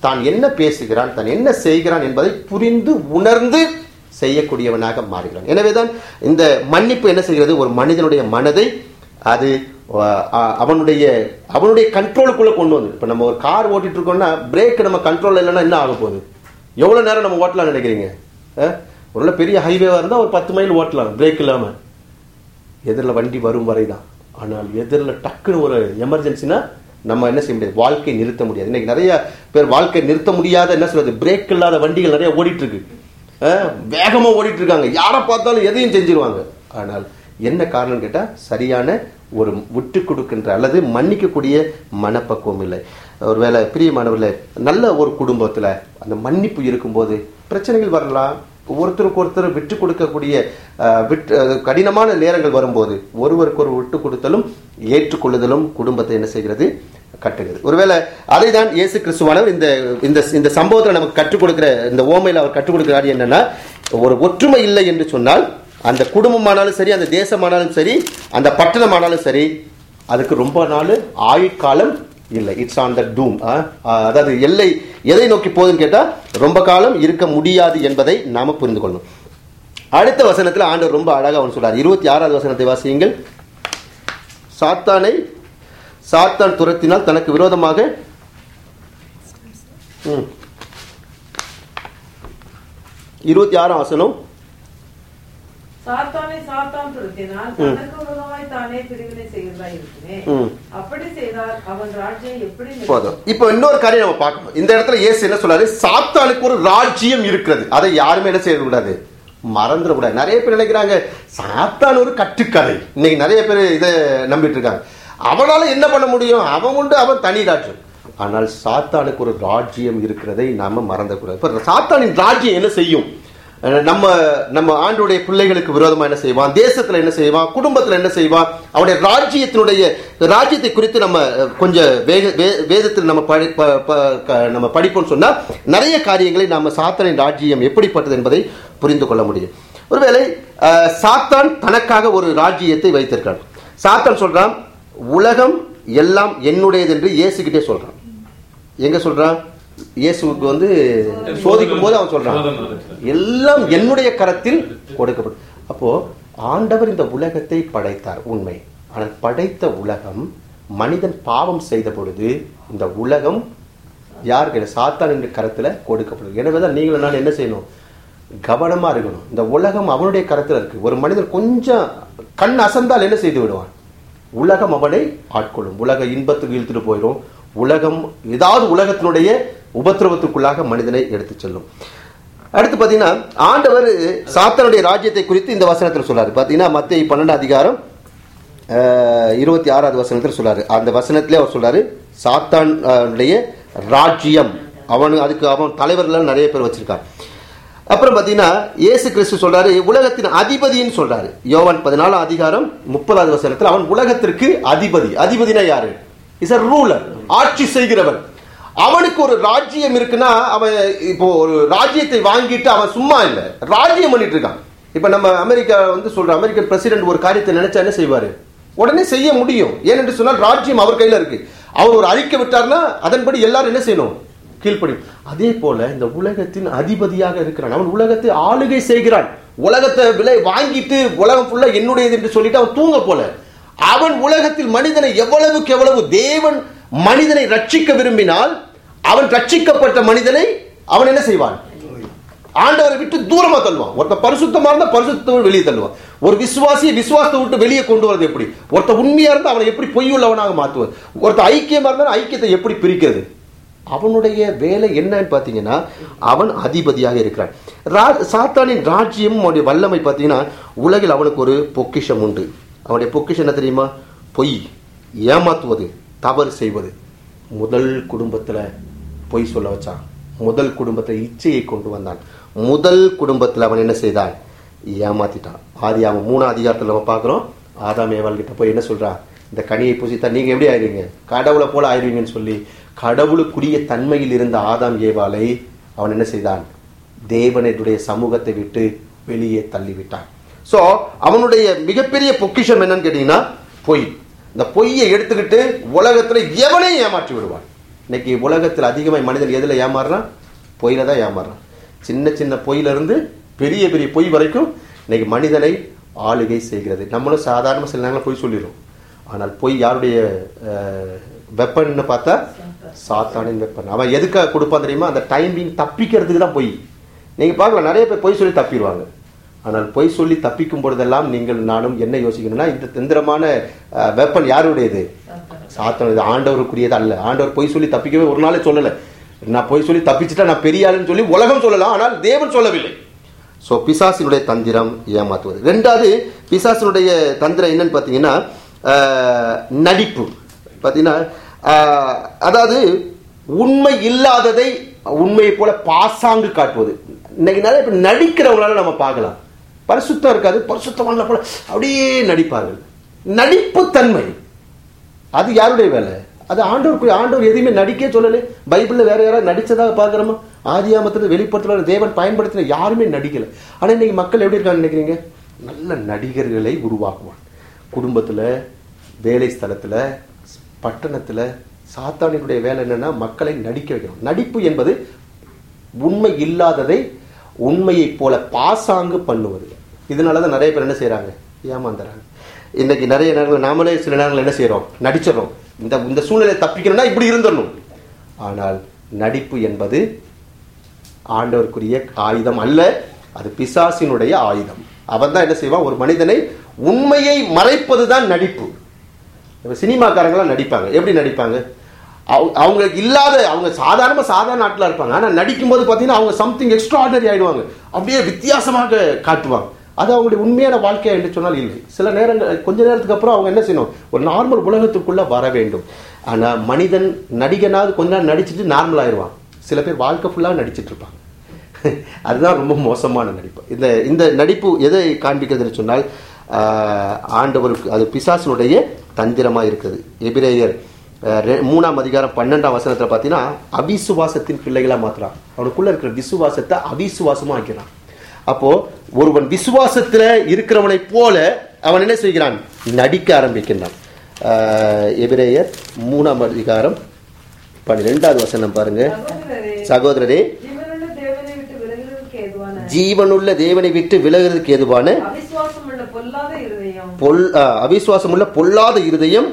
தான் என்ன பேசுகிறான், தான் என்ன செய்கிறான் என்பதை புரிந்து உணர்ந்து செய்யக்கூடியவனாக மாறுகிறான். எனவேதான் இந்த மன்னிப்பு என்ன செய்கிறது, ஒரு மனிதனுடைய மனதை அது அவனுடைய அவனுடைய கண்ட்ரோலுக்குள்ள கொண்டு வந்து. இப்ப நம்ம ஒரு கார் ஓட்டிட்டு இருக்கோம்னா பிரேக் நம்ம கண்ட்ரோல் இல்லைன்னா என்ன ஆக போகுது? எவ்வளவு நேரம் நம்ம ஓட்டலாம் நினைக்கிறீங்க? ஒரு பெரிய ஹைவேவா இருந்தா ஒரு பத்து மைல் ஓட்டலாம் பிரேக் இல்லாம, எதிரில் வண்டி வரும் வரைதான். ஆனால் எதிரில் டக்குன்னு ஒரு எமர்ஜென்சினா நம்ம என்ன செய்ய முடியாது, வாழ்க்கையை நிறுத்த முடியாது. இன்னைக்கு நிறைய பேர் வாழ்க்கையை நிறுத்த முடியாத என்ன சொல்றது, பிரேக் இல்லாத வண்டிகள் நிறைய ஓடிட்டு இருக்கு, வேகமா ஓடிட்டு இருக்காங்க, யாரை பார்த்தாலும் எதையும் செஞ்சிருவாங்க. ஆனால் என்ன காரணம் கேட்டா சரியான ஒரு விட்டு கொடுக்கின்ற அல்லது மன்னிக்கக்கூடிய மனப்பக்குவம் இல்லை. ஒருவேளை பிரியமானவர்களே, நல்ல ஒரு குடும்பத்துல அந்த மன்னிப்பு இருக்கும்போது பிரச்சனைகள் வரலாம், ஒருத்தருக்கு ஒருத்தர் விட்டு கொடுக்கக்கூடிய விட்டு கடினமான நேரங்கள் வரும்போது ஒருவருக்கு ஒரு விட்டு கொடுத்தலும் ஏற்றுக்கொள்ளுதலும் குடும்பத்தை என்ன செய்கிறது, கட்டுகிறது. ஒருவேளை அதை தான் இயேசு கிறிஸ்துவானவர் இந்த இந்த சம்பவத்தில் நமக்கு கற்றுக் கொடுக்கிற இந்த ஓமையில் அவர் கற்றுக் கொடுக்கிறார். என்னன்னா, ஒரு ஒற்றுமை இல்லை என்று சொன்னால் அந்த குடும்பமானாலும் சரி, அந்த தேசமானாலும் சரி, அந்த பட்டணமானாலும் சரி, அதுக்கு ரொம்ப நாள் ஆயுட்காலம் இல்லை. It's on the doom. அதாவது எல்லை எதை நோக்கி போகுதுன்னு கேட்டா ரொம்ப காலம் இருக்க முடியாது என்பதை நாம புரிந்து கொள்ளணும். அடுத்த வசனத்தில் ஆண்டவர் ரொம்ப அழகா அவன் சொல்றார். இருபத்தி ஆறாவது வசனத்தை வாசியுங்கள். சாத்தானை சாத்தான் துரத்தினால் தனக்கு விரோதமாக இருபத்தி ஆறாம் வசனம், சாத்தானை சாத்தான் துரத்தினால் தனக்கு விரோதமாய் தானே பிரிவினை செய்கிறதாய் இருக்குமே, அப்படி செய்தால் அவன் ராஜ்யம் எப்படி போதும். இப்போ இன்னொரு காரியம் நம்ம பார்க்கணும். இந்த இடத்துல இயேசு என்ன சொல்றாரு, சாத்தானுக்கு ஒரு ராஜ்யம் இருக்கிறது, அதை யாருமே என்ன செய்யக்கூடாது, மறந்துடக்கூடாது. நிறைய பேர் நினைக்கிறாங்க சாத்தான் ஒரு கட்டுக்கதை. இன்னைக்கு நிறைய பேர் இதை நம்பிட்டு இருக்காங்க. அவனால என்ன பண்ண முடியும், அவன் உண்டு, அவன் தனி ராஜ்யம். ஆனால் சாத்தானுக்கு ஒரு ராஜ்யம் இருக்கிறதை நாம மறந்துடக்கூடாது. இப்ப சாத்தானின் ராஜ்யம் என்ன செய்யும், நம்ம நம்ம ஆண்டுடைய பிள்ளைகளுக்கு விரோதமா என்ன செய்வான், தேசத்துல என்ன செய்வான், குடும்பத்துல என்ன செய்வான், அவனுடைய ராஜ்யத்தினுடைய ராஜ்யத்தை குறித்து நம்ம கொஞ்சம் வேதத்தில் நம்ம நம்ம படிப்போம்னு சொன்னா நிறைய காரியங்களை நாம சாத்தானின் ராஜ்யம் எப்படிப்பட்டது என்பதை புரிந்து கொள்ள முடியும். ஒருவேளை சாத்தான் தனக்காக ஒரு ராஜ்யத்தை வைத்திருக்கான். சாத்தான் சொல்றான், உலகம் எல்லாம் என்னுடையது என்று இயேசுகிட்டே சொல்றான். எங்க சொல்றான், இயேசுவுக்கு வந்து சோதிக்கும் போது அவன் சொல்றான், எல்லாம் என்னுடைய கரத்தில் கொடுக்கப்படும். அப்போ ஆண்டவர் இந்த உலகத்தை படைத்தார் உண்மை. ஆனால் படைத்த உலகம் மனிதன் பாவம் செய்த பொழுது இந்த உலகம் யாருக்கு, சாத்தான் என்ற கரத்துல கொடுக்கப்படும். எனவேதான் நீங்களும் நான் என்ன செய்யணும், கவனமா இருக்கணும். இந்த உலகம் அவனுடைய கரத்துல இருக்கு. ஒரு மனிதன் கொஞ்சம் கண் அசந்தால் என்ன செய்து விடுவான், உலகம் அவனை ஆட்கொள்ளும். உலக இன்பத்துக்கு இழுத்துட்டு போயிடும். உலகம் ஏதாவது உலகத்தினுடைய உபத்திரவத்துக்குள்ளாக மனிதனை எடுத்து செல்லும். அடுத்து பாத்தீங்கன்னா ஆண்டவர் சாத்தானுடைய ராஜ்யத்தை குறித்து இந்த வசனத்தில் சொல்றாரு. பாத்தீங்கன்னா மத்தேயு பன்னெண்டாம் அதிகாரம் இருபத்தி ஆறாவது வசனத்தில் சொல்றாரு. அந்த வசனத்திலே அவர் சொல்றாரு, சாத்தானுடைய ராஜ்யம், அவனு அதுக்கு அவன் தலைவர்கள் நிறைய பேர் வச்சிருக்கான். அப்புறம் பாத்தீங்கன்னா இயேசு கிறிஸ்து சொல்றாரு உலகத்தின் அதிபதின்னு சொல்றாரு. யோவான் பதினாலாம் அதிகாரம் முப்பதாவது வசனத்தில் அவன் உலகத்திற்கு அதிபதி. அதிபதினா யாரு, இஸ் a ரூலர், ஆட்சி செய்கிறவன். அவனுக்கு ஒரு ராஜ்யம் இருக்குன்னா அவன் இப்போ ஒரு ராஜ்யத்தை வாங்கிட்டு அவன் சும்மா இல்ல, ராஜ்யம் பண்ணிட்டு இருக்கான். இப்ப நம்ம அமெரிக்கா வந்து சொல்ற அமெரிக்கன் பிரசிடென்ட் ஒரு காரியத்தை நினைச்சா என்ன செய்வாரு, உடனே செய்ய முடியும். ஏனென்று சொன்னால் ராஜ்யம் அவர் கையில இருக்கு. அவர் ஒரு அறிக்கை விட்டார்னா அதன்படி எல்லாரும் என்ன செய்யணும், கீழ்ப்படியும். அதே போல இந்த உலகத்தின் அதிபதியாக இருக்கிறான். அவன் உலகத்தை ஆளுகை செய்கிறான். உலகத்தை விலை வாங்கிட்டு உலகம் ஃபுல்லா என்னுடையது என்று சொல்லிட்டு அவன் தூங்க போல. அவன் உலகத்தில் மனிதனை எவ்வளவுக்கு எவ்வளவு தேவன் மனிதனை ரட்சிக்க விரும்பினால் அவன் ரட்சிக்கப்பட்ட மனிதனை அவன் என்ன செய்வான், ஆண்டவரை விட்டு தூரமா தள்ளுவான். ஒருத்த பரிசுத்தமா இருந்தா பரிசுத்தத்தை வெளியே தள்ளுவான். ஒரு விசுவாசியை விசுவாசத்தை விட்டு வெளியே கொண்டு வரது எப்படி, ஒருத்த உண்மையா இருந்தா அவனை எப்படி பொய் உள்ளவனாக மாற்றுவது, ஒருத்த ஐக்கியமா இருந்தா ஐக்கியத்தை எப்படி பிரிக்கிறது. அவனுடைய வேலை என்னன்னு பாத்தீங்கன்னா அவன் அதிபதியாக இருக்கிறான். சாத்தானின் ராஜ்யம் அவனுடைய வல்லமை பாத்தீங்கன்னா உலகில் அவனுக்கு ஒரு பொக்கிஷம் உண்டு. அவனுடைய பொக்கிஷம் என்ன தெரியுமா, பொய், ஏமாத்துவது, தவறு செய்வது. முதல் குடும்பத்துல பொய் சொல்ல வச்சான். முதல் குடும்பத்தை இச்சையை கொண்டு வந்தான். முதல் குடும்பத்தில் அவன் என்ன செய்தான், ஏமாத்திட்டான். ஆதி அவன் மூணாம் அதிகாரத்தில் நம்ம பார்க்கிறோம். ஆதாம் ஏவாள் கிட்ட போய் என்ன சொல்றான், இந்த கனியை புசித்தா நீங்க எப்படி ஆயிருவீங்க, கடவுளை போல ஆயிருவீங்கன்னு சொல்லி கடவுளுக்குரிய தன்மையில் இருந்த ஆதாம் ஏவாளை அவன் என்ன செய்தான், தேவனுடைய சமூகத்தை விட்டு வெளியே தள்ளிவிட்டான். சோ அவனுடைய மிகப்பெரிய பொக்கிஷம் என்னன்னு கேட்டீங்கன்னா பொய். இந்த பொய்யை எடுத்துக்கிட்டு உலகத்துல எவனையும் ஏமாற்றி விடுவான். இன்னைக்கு உலகத்தில் அதிகமாக மனிதன் எதில் ஏமாறுறான்? பொய்யில தான் ஏமாறுறான். சின்ன சின்ன பொய்யிலிருந்து பெரிய பெரிய பொய் வரைக்கும் இன்னைக்கு மனிதனை ஆளுகை செய்கிறது. நம்மளும் சாதாரண சில நேரங்களில் பொய் சொல்லிடுறோம். ஆனால் பொய் யாருடைய வெப்பன்னு பார்த்தா சாத்தானின் வெப்பன். அவன் எதுக்காக கொடுப்பான் தெரியுமா? அந்த டைமிங் தப்பிக்கிறதுக்கு தான் பொய். நீங்கள் பார்க்கலாம், நிறைய பேர் பொய் சொல்லி தப்பிடுவாங்க. ஆனால் பொய் சொல்லி தப்பிக்கும் பொழுதெல்லாம் நீங்கள் நானும் என்ன யோசிக்கணும்னா, இந்த தந்திரமான வெப்பன் யாருடையது? சாத்தானது. ஆண்டவருக்குரியது அல்ல. ஆண்டவர் பொய் சொல்லி தப்பிக்கவே ஒரு நாளே சொல்லலை. நான் பொய் சொல்லி தப்பிச்சுட்டா நான் பெரிய ஆளுன்னு சொல்லி உலகம் சொல்லலாம், ஆனால் தேவன் சொல்லவில்லை. ஸோ பிசாசினுடைய தந்திரம் ஏமாத்துவது. ரெண்டாவது பிசாசினுடைய தந்திரம் என்னன்னு பார்த்தீங்கன்னா நடிப்பு. பார்த்தீங்கன்னா அதாவது உண்மை இல்லாததை உண்மையை போல பாசாங்கு காட்டுவது. இன்னைக்கு நிறைய பேர் நடிக்கிறவங்களால நம்ம பார்க்கலாம். பரிசுத்தம் இருக்காது, பரிசுத்தமான போல அப்படியே நடிப்பார்கள். நடிப்பு தன்மை அது யாருடைய வேலை? அது ஆண்டவருக்கு. ஆண்டவர் எதையுமே நடிக்கே சொல்லலை. பைபிள்ல வேற யாராவது நடிச்சதாக பார்க்கிறோமா? ஆதியாமத்துல வெளிப்படுத்தல தேவன் பயன்படுத்தின யாருமே நடிக்கல. ஆனா இன்னைக்கு மக்கள் எப்படி இருக்காங்க நினைக்கிறீங்க? நல்ல நடிகர்களை உருவாக்குவான். குடும்பத்துல, வேலை ஸ்தலத்துல, பட்டணத்துல சாத்தானினுடைய வேலை என்னன்னா மக்களை நடிக்க வைக்கணும். நடிப்பு என்பது உண்மை இல்லாததை உண்மையை போல பாசாங்கு பண்ணுவது. இதனாலதான் நிறைய பேர் என்ன செய்யறாங்க? ஏமாந்துறாங்க. இன்னைக்கு நிறைய நேரங்கள் நாமளே சில நேரங்கள் என்ன செய்யறோம்? நடிச்சிடறோம். இந்த இந்த சூழ்நிலை தப்பிக்கணும்னா இப்படி இருந்துடணும். ஆனால் நடிப்பு என்பது ஆண்டவருக்குரிய ஆயுதம் அல்ல, அது பிசாசினுடைய ஆயுதம். அவன் தான் என்ன செய்வான்? ஒரு மனிதனை உண்மையை மறைப்பதுதான் நடிப்பு. சினிமாக்காரங்களாம் நடிப்பாங்க. எப்படி நடிப்பாங்க? அவங்களுக்கு இல்லாத, அவங்க சாதாரண சாதாரண நாட்டில் இருப்பாங்க. ஆனால் நடிக்கும் போது பார்த்தீங்கன்னா அவங்க சம்திங் எக்ஸ்ட்ராடனரி ஆயிடுவாங்க. அப்படியே வித்தியாசமாக காட்டுவாங்க. அது அவங்களுடைய உண்மையான வாழ்க்கையா என்று சொன்னால் இல்லை. சில நேரங்கள் கொஞ்ச நேரத்துக்கு அப்புறம் அவங்க என்ன செய்யணும்? ஒரு நார்மல் உலகத்துக்குள்ள வர வேண்டும். ஆனால் மனிதன் நடிகனாவது கொஞ்ச நேரம் நடிச்சுட்டு நார்மல் ஆயிடுவான். சில பேர் வாழ்க்கை ஃபுல்லாக நடிச்சுட்டு இருப்பாங்க. அதுதான் ரொம்ப மோசமான நடிப்பு. இந்த இந்த நடிப்பு எதை காண்பிக்கிறதுன்னு சொன்னால் ஆண்டவருக்கு அது பிசாசினுடைய தந்திரமாக இருக்குது. எபிரேயர் மூணாம் அதிகாரம் பன்னெண்டாம் வசனத்தில் பார்த்தீங்கன்னா அவிசுவாசத்தின் பிள்ளைகளா மாத்துறான். அவனுக்குள்ள இருக்கிற விசுவாசத்தை அவிசுவாசமா ஆக்கிறான். அப்போ ஒருவன் விசுவாசத்துல இருக்கிறவனை போல அவன் என்ன செய்கிறான்? நடிக்க ஆரம்பிக்கின்றான். எபிரேயர் மூணாம் அதிகாரம் பன்னிரெண்டாவது வசனம் பாருங்க. சகோதரரே, ஜீவனுள்ள தேவனை விட்டு விலகுறதுக்கு ஏதுவான அவிசுவாசம் உள்ள பொல்லாத இருதயம்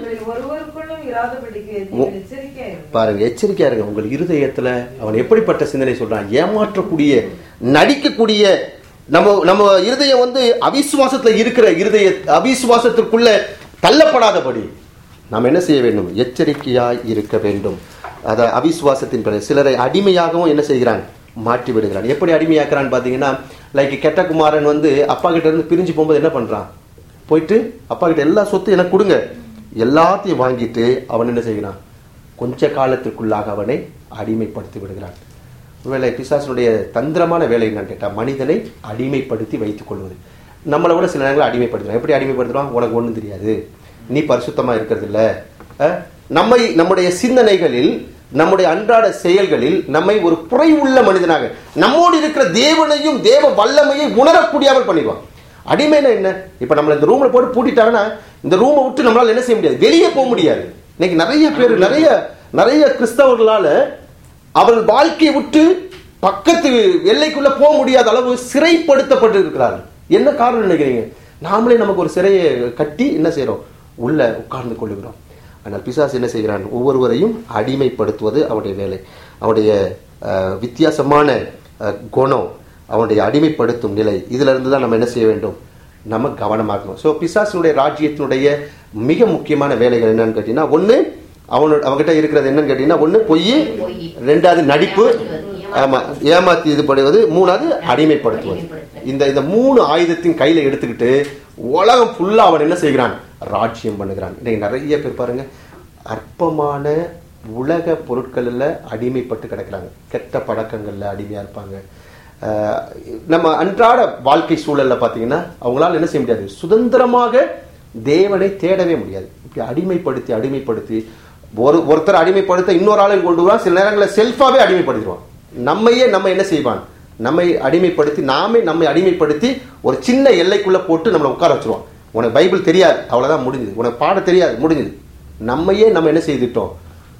பாருங்க, எச்சரிக்கையா இருங்க. உங்கள் இருதயத்துல அவன் எப்படிப்பட்ட சிந்தனை சொல்றான்? ஏமாற்றக்கூடிய, நடிக்கக்கூடிய. நம்ம நம்ம இருதயம் வந்து அவிசுவாசத்துல இருக்கிற இருதய அவிசுவாசத்திற்குள்ள தள்ளப்படாதபடி நாம் என்ன செய்ய வேண்டும்? எச்சரிக்கையாய் இருக்க வேண்டும். அத அவிசுவாசத்தின் பிறகு சிலரை அடிமையாகவும் என்ன செய்கிறான்? மாற்றி விடுகிறான். எப்படி அடிமையாக்குறான்னு பாத்தீங்கன்னா, லைக் கெட்ட குமாரன் வந்து அப்பா கிட்ட இருந்து பிரிஞ்சு போகும்போது என்ன பண்றான்? போயிட்டு அப்பா கிட்ட எல்லா சொத்து எனக்கு கொடுங்க, எல்லாத்தையும் வாங்கிட்டு அவன் என்ன செய்கிறான்? கொஞ்ச காலத்திற்குள்ளாக அவனை அடிமைப்படுத்தி விடுகிறான். ஒருவேளை பிசாசனுடைய தந்திரமான வேலை என்னன்னு கேட்டா மனிதனை அடிமைப்படுத்தி வைத்துக் கொள்வது. நம்மளை கூட சில நேரங்களில் அடிமைப்படுத்துறோம். எப்படி அடிமைப்படுத்துறோம்? உனக்கு ஒன்றும் தெரியாது, நீ பரிசுத்தமா இருக்கிறது இல்ல. நம்மை நம்முடைய சிந்தனைகளில், நம்முடைய அன்றாட செயல்களில் நம்மை ஒரு குறைவுள்ள மனிதனாக, நம்மோடு இருக்கிற தேவனையும் தேவ வல்லமையை உணரக்கூடியவர் பண்ணிடுவான். அடிமைனா என்ன? இப்ப நம்மள இந்த ரூம்ல போட்டு பூட்டிட்டாங்கன்னா இந்த ரூமை விட்டு நம்மளால என்ன செய்ய முடியாது? வெளியே போக முடியாது. இன்னைக்கு நிறைய பேர், நிறைய நிறைய கிறிஸ்தவர்களால அவர்கள் வாழ்க்கையை விட்டு பக்கத்து எல்லைக்குள்ள போக முடியாத அளவு சிறைப்படுத்தப்பட்டு இருக்கிறார்கள். என்ன காரணம் நினைக்கிறீங்க? நாமளே நமக்கு ஒரு சிறையை கட்டி என்ன செய்யறோம்? உள்ள உட்கார்ந்து கொள்ளுகிறோம். ஆனால் பிசாசு என்ன செய்கிறான்? ஒவ்வொருவரையும் அடிமைப்படுத்துவது அவனுடைய வேலை. அவனுடைய வித்தியாசமான குணம், அவனுடைய அடிமைப்படுத்தும் நிலை, இதுல இருந்து தான் நம்ம என்ன செய்ய வேண்டும்? நம்ம கவனமாக்கணும். ஸோ பிசாசினுடைய ராஜ்யத்தினுடைய மிக முக்கியமான வேலைகள் என்னன்னு கேட்டீங்கன்னா, ஒண்ணு அவனோட அவங்ககிட்ட இருக்கிறது என்னன்னு கேட்டீங்கன்னா, ஒண்ணு பொய், ரெண்டாவது நடிப்பு, ஆமா ஏமாத்தி இது பண்ணுவது, மூணாவது அடிமைப்படுத்துவது. இந்த இந்த மூணு ஆயுதத்தையும் கையில எடுத்துக்கிட்டு உலகம் ஃபுல்லா அவன் என்ன செய்கிறான்? ராஜ்யம் பண்ணுகிறான். இன்னைக்கு நிறைய பேர் பாருங்க, அற்பமான உலக பொருட்கள்ல அடிமைப்பட்டு கிடக்கிறாங்க. கெட்ட பழக்கங்கள்ல அடிமையா இருப்பாங்க. நம்ம அன்றாட வாழ்க்கை சூழல்ல பாத்தீங்கன்னா அவங்களால என்ன செய்ய முடியாது? சுதந்திரமாக தேவனை தேடவே முடியாது. இப்படி அடிமைப்படுத்தி அடிமைப்படுத்தி ஒரு ஒருத்தர் அடிமைப்படுத்த இன்னொரு ஆளை கொண்டு வா. சில நேரங்களில் செல்ஃபாவே அடிமைப்படுத்திடுவான். நம்மையே நம்ம என்ன செய்வான்? நம்மை அடிமைப்படுத்தி, நாமே நம்மை அடிமைப்படுத்தி ஒரு சின்ன எல்லைக்குள்ள போட்டு நம்மளை உட்கார வச்சிருவான். உனக்கு பைபிள் தெரியாது, அவ்வளவுதான், முடிஞ்சது. உனக்கு பாட தெரியாது, முடிஞ்சது. நம்மையே நம்ம என்ன செய்துட்டோம்?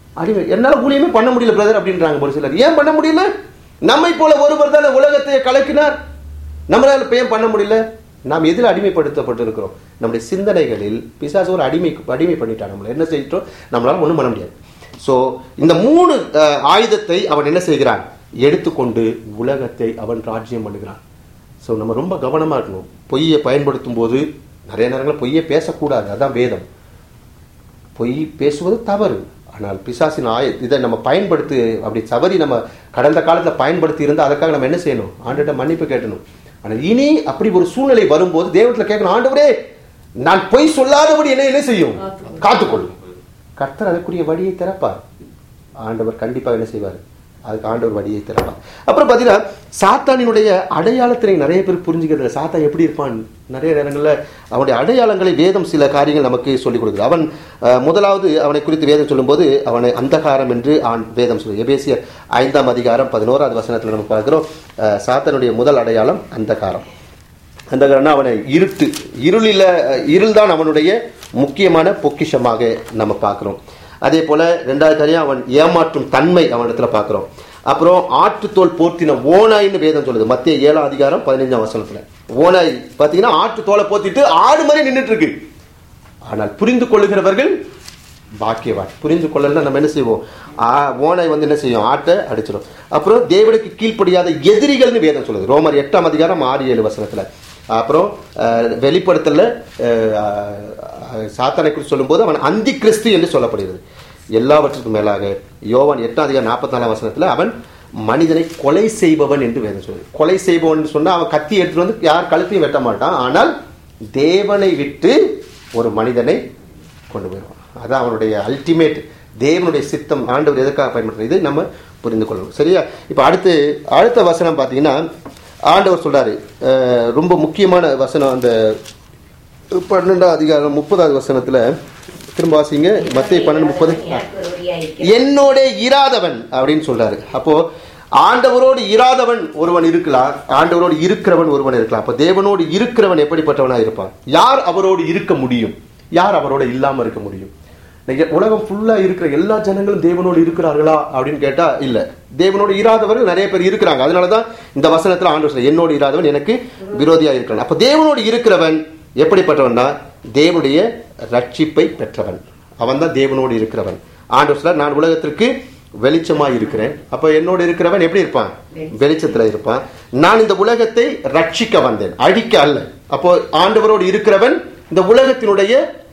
அடிமை. என்னால ஊழியமே பண்ண முடியல பிரதர் அப்படின்றாங்க ஒரு சிலர். ஏன் பண்ண முடியல? நம்மை போல ஒருவர் தானே உலகத்தை கலக்கினார், நம்மளால ஏன் பண்ண முடியல? நாம் எதில் அடிமைப்படுத்தப்பட்டு இருக்கிறோம்? நம்முடைய சிந்தனைகளில் பிசாசு ஒரு அடிமை அடிமை பண்ணிட்டான். நம்மள என்ன செய்யிட்டோம்? நம்மளால ஒன்றும் பண்ண முடியாது. ஸோ இந்த மூணு ஆயுதத்தை அவன் என்ன செய்கிறான்? எடுத்துக்கொண்டு உலகத்தை அவன் ராஜ்யம் பண்ணுகிறான். ஸோ நம்ம ரொம்ப கவனமா இருக்கணும். பொய்யை பயன்படுத்தும் போது நிறைய நேரங்களில் பொய்யை பேசக்கூடாது, அதான் வேதம். பொய் பேசுவது தவறு. ஆனால் பிசாசின் ஆய இதை நம்ம பயன்படுத்தி அப்படி தவறி நம்ம கடந்த காலத்தில் பயன்படுத்தி இருந்தால் அதுக்காக நம்ம என்ன செய்யணும்? ஆண்டுகிட்ட மன்னிப்பு கேட்கணும். ஆனால் இனி அப்படி ஒரு சூழ்நிலை வரும்போது தேவத்தில் கேட்கணும், ஆண்டவரே நான் பொய் சொல்லாதபடி என்ன என்ன செய்யும்? காத்துக்கொள்ளும். கர்த்தர் அதற்குரிய வழியை திறப்பார். ஆண்டவர் கண்டிப்பாக என்ன செய்வார்? அதுக்கு ஆண்டவர் வழியை திறப்பார். அப்புறம் பார்த்தீங்கன்னா சாத்தானினுடைய அடையாளத்தினை நிறைய பேர் புரிஞ்சுக்கிறது. சாத்தான் எப்படி இருப்பான்? நிறைய நேரங்களில் அவனுடைய அடையாளங்களை வேதம் சில காரியங்கள் நமக்கு சொல்லிக் கொடுக்குது. அவன் முதலாவது அவனை குறித்து வேதம் சொல்லும்போது அவனை அந்தகாரம் என்று ஆண் வேதம் சொல்லு. எபேசியர் ஐந்தாம் அதிகாரம் பதினோராவது வசனத்தில் நம்ம பார்க்கிறோம். சாத்தானுடைய முதல் அடையாளம் அந்தகாரம். அந்தகாரம்னா அவனை இருட்டு, இருளில இருள் தான் அவனுடைய முக்கியமான பொக்கிஷமாக நம்ம பார்க்கிறோம். அதே போல ரெண்டாவது காரியம் அவன் ஏமாற்றும் தன்மை அவனிடத்துல பார்க்கிறோம். அப்புறம் ஆட்டுத்தோல் போர்த்தின ஓனாயின்னு வேதம் சொல்லுது. மத்திய ஏழாம் அதிகாரம் பதினைஞ்சாம் வசனத்துல ஓனாய் பாத்தீங்கன்னா ஆட்டு தோலை போத்திட்டு ஆடு மாதிரி நின்றுட்டு இருக்கு. ஆனால் புரிந்து கொள்ளுகிறவர்கள் பாக்கியவான். புரிந்து கொள்ளலாம் நம்ம என்ன செய்வோம்? ஓனாய் வந்து என்ன செய்யும்? ஆட்டை அடிச்சிடும். அப்புறம் தேவனுக்கு கீழ்ப்படியாத எதிரிகள்னு வேதம் சொல்லுது. ரோமர் எட்டாம் அதிகாரம் ஆறு ஏழு வசனத்துல. அப்புறம் வெளிப்படுத்தல சாத்தானை குறித்து சொல்லும் போது அவன் அந்தி கிறிஸ்து என்று சொல்லப்படுகிறது. எல்லாவற்றுக்கும் மேலாக யோவான் எட்டாம் அதிகாரம் நாற்பத்தி நாலாம் வசனத்துல அவன் மனிதனை கொலை செய்பவன் என்று வேதம் சொல்லுது. கொலை செய்பவன் சொன்னா அவன் கத்தி எடுத்துட்டு வந்து யார் கழுத்தையும் வெட்ட மாட்டான். ஆனால் தேவனை விட்டு ஒரு மனிதனை கொண்டு போயிடுவான். அதான் அவனுடைய அல்டிமேட். தேவனுடைய சித்தம் ஆண்டவர் எதற்காக பயன்படுத்துறது இது நம்ம புரிந்து கொள்ளணும். சரியா? இப்ப அடுத்து அடுத்த வசனம் பாத்தீங்கன்னா ஆண்டவர் சொல்றாரு, ரொம்ப முக்கியமான வசனம். அந்த பன்னெண்டாம் அதிகாரம் முப்பதாவது வசனத்துல திரும்ப வாசிங்க. மத்தேயு பன்னெண்டு முப்பது. என்னோட இராதவன் அப்படின்னு சொல்றாரு. அப்போ ஆண்டவரோடு இராதவன் ஒருவன் இருக்கலாம், ஆண்டவரோடு இருக்கிறவன் ஒருவன் இருக்கலாம். அப்ப தேவனோடு இருக்கிறவன் எப்படிப்பட்டவனா இருப்பான்? யார் அவரோடு இருக்க முடியும்? யார் அவரோட இல்லாம இருக்க முடியும்? உலகம் ஃபுல்லா இருக்கிற எல்லா ஜனங்களும் தேவனோடு இருக்கிறார்களா அப்படின்னு கேட்டா இல்ல. தேவனோடு இராதவர்கள் நிறைய பேர் இருக்கிறாங்க. அதனாலதான் இந்த வசனத்துல ஆண்டவர் சொல்றார், என்னோடு இராதவன் எனக்கு விரோதியா இருக்கிறான். அப்ப தேவனோடு இருக்கிறவன் எப்படிப்பட்டவன்னா தேவனுடைய ரட்சிப்பை பெற்றவன். அவன் தான் தேவனோடு இருக்கிறவன். ஆண்டவர் சொல்றார், நான் உலகத்திற்கு வெளிச்சமாய் இருக்கிறேன். அப்ப என்னோடு இருக்கிறவன் எப்படி இருப்பான்? வெளிச்சத்துல இருப்பான். நான் இந்த உலகத்தை ரட்சிக்க வந்தேன், அழிக்க அல்ல. அப்போ ஆண்டவரோடு இருக்கிறவன் இந்த உலகத்தினுடைய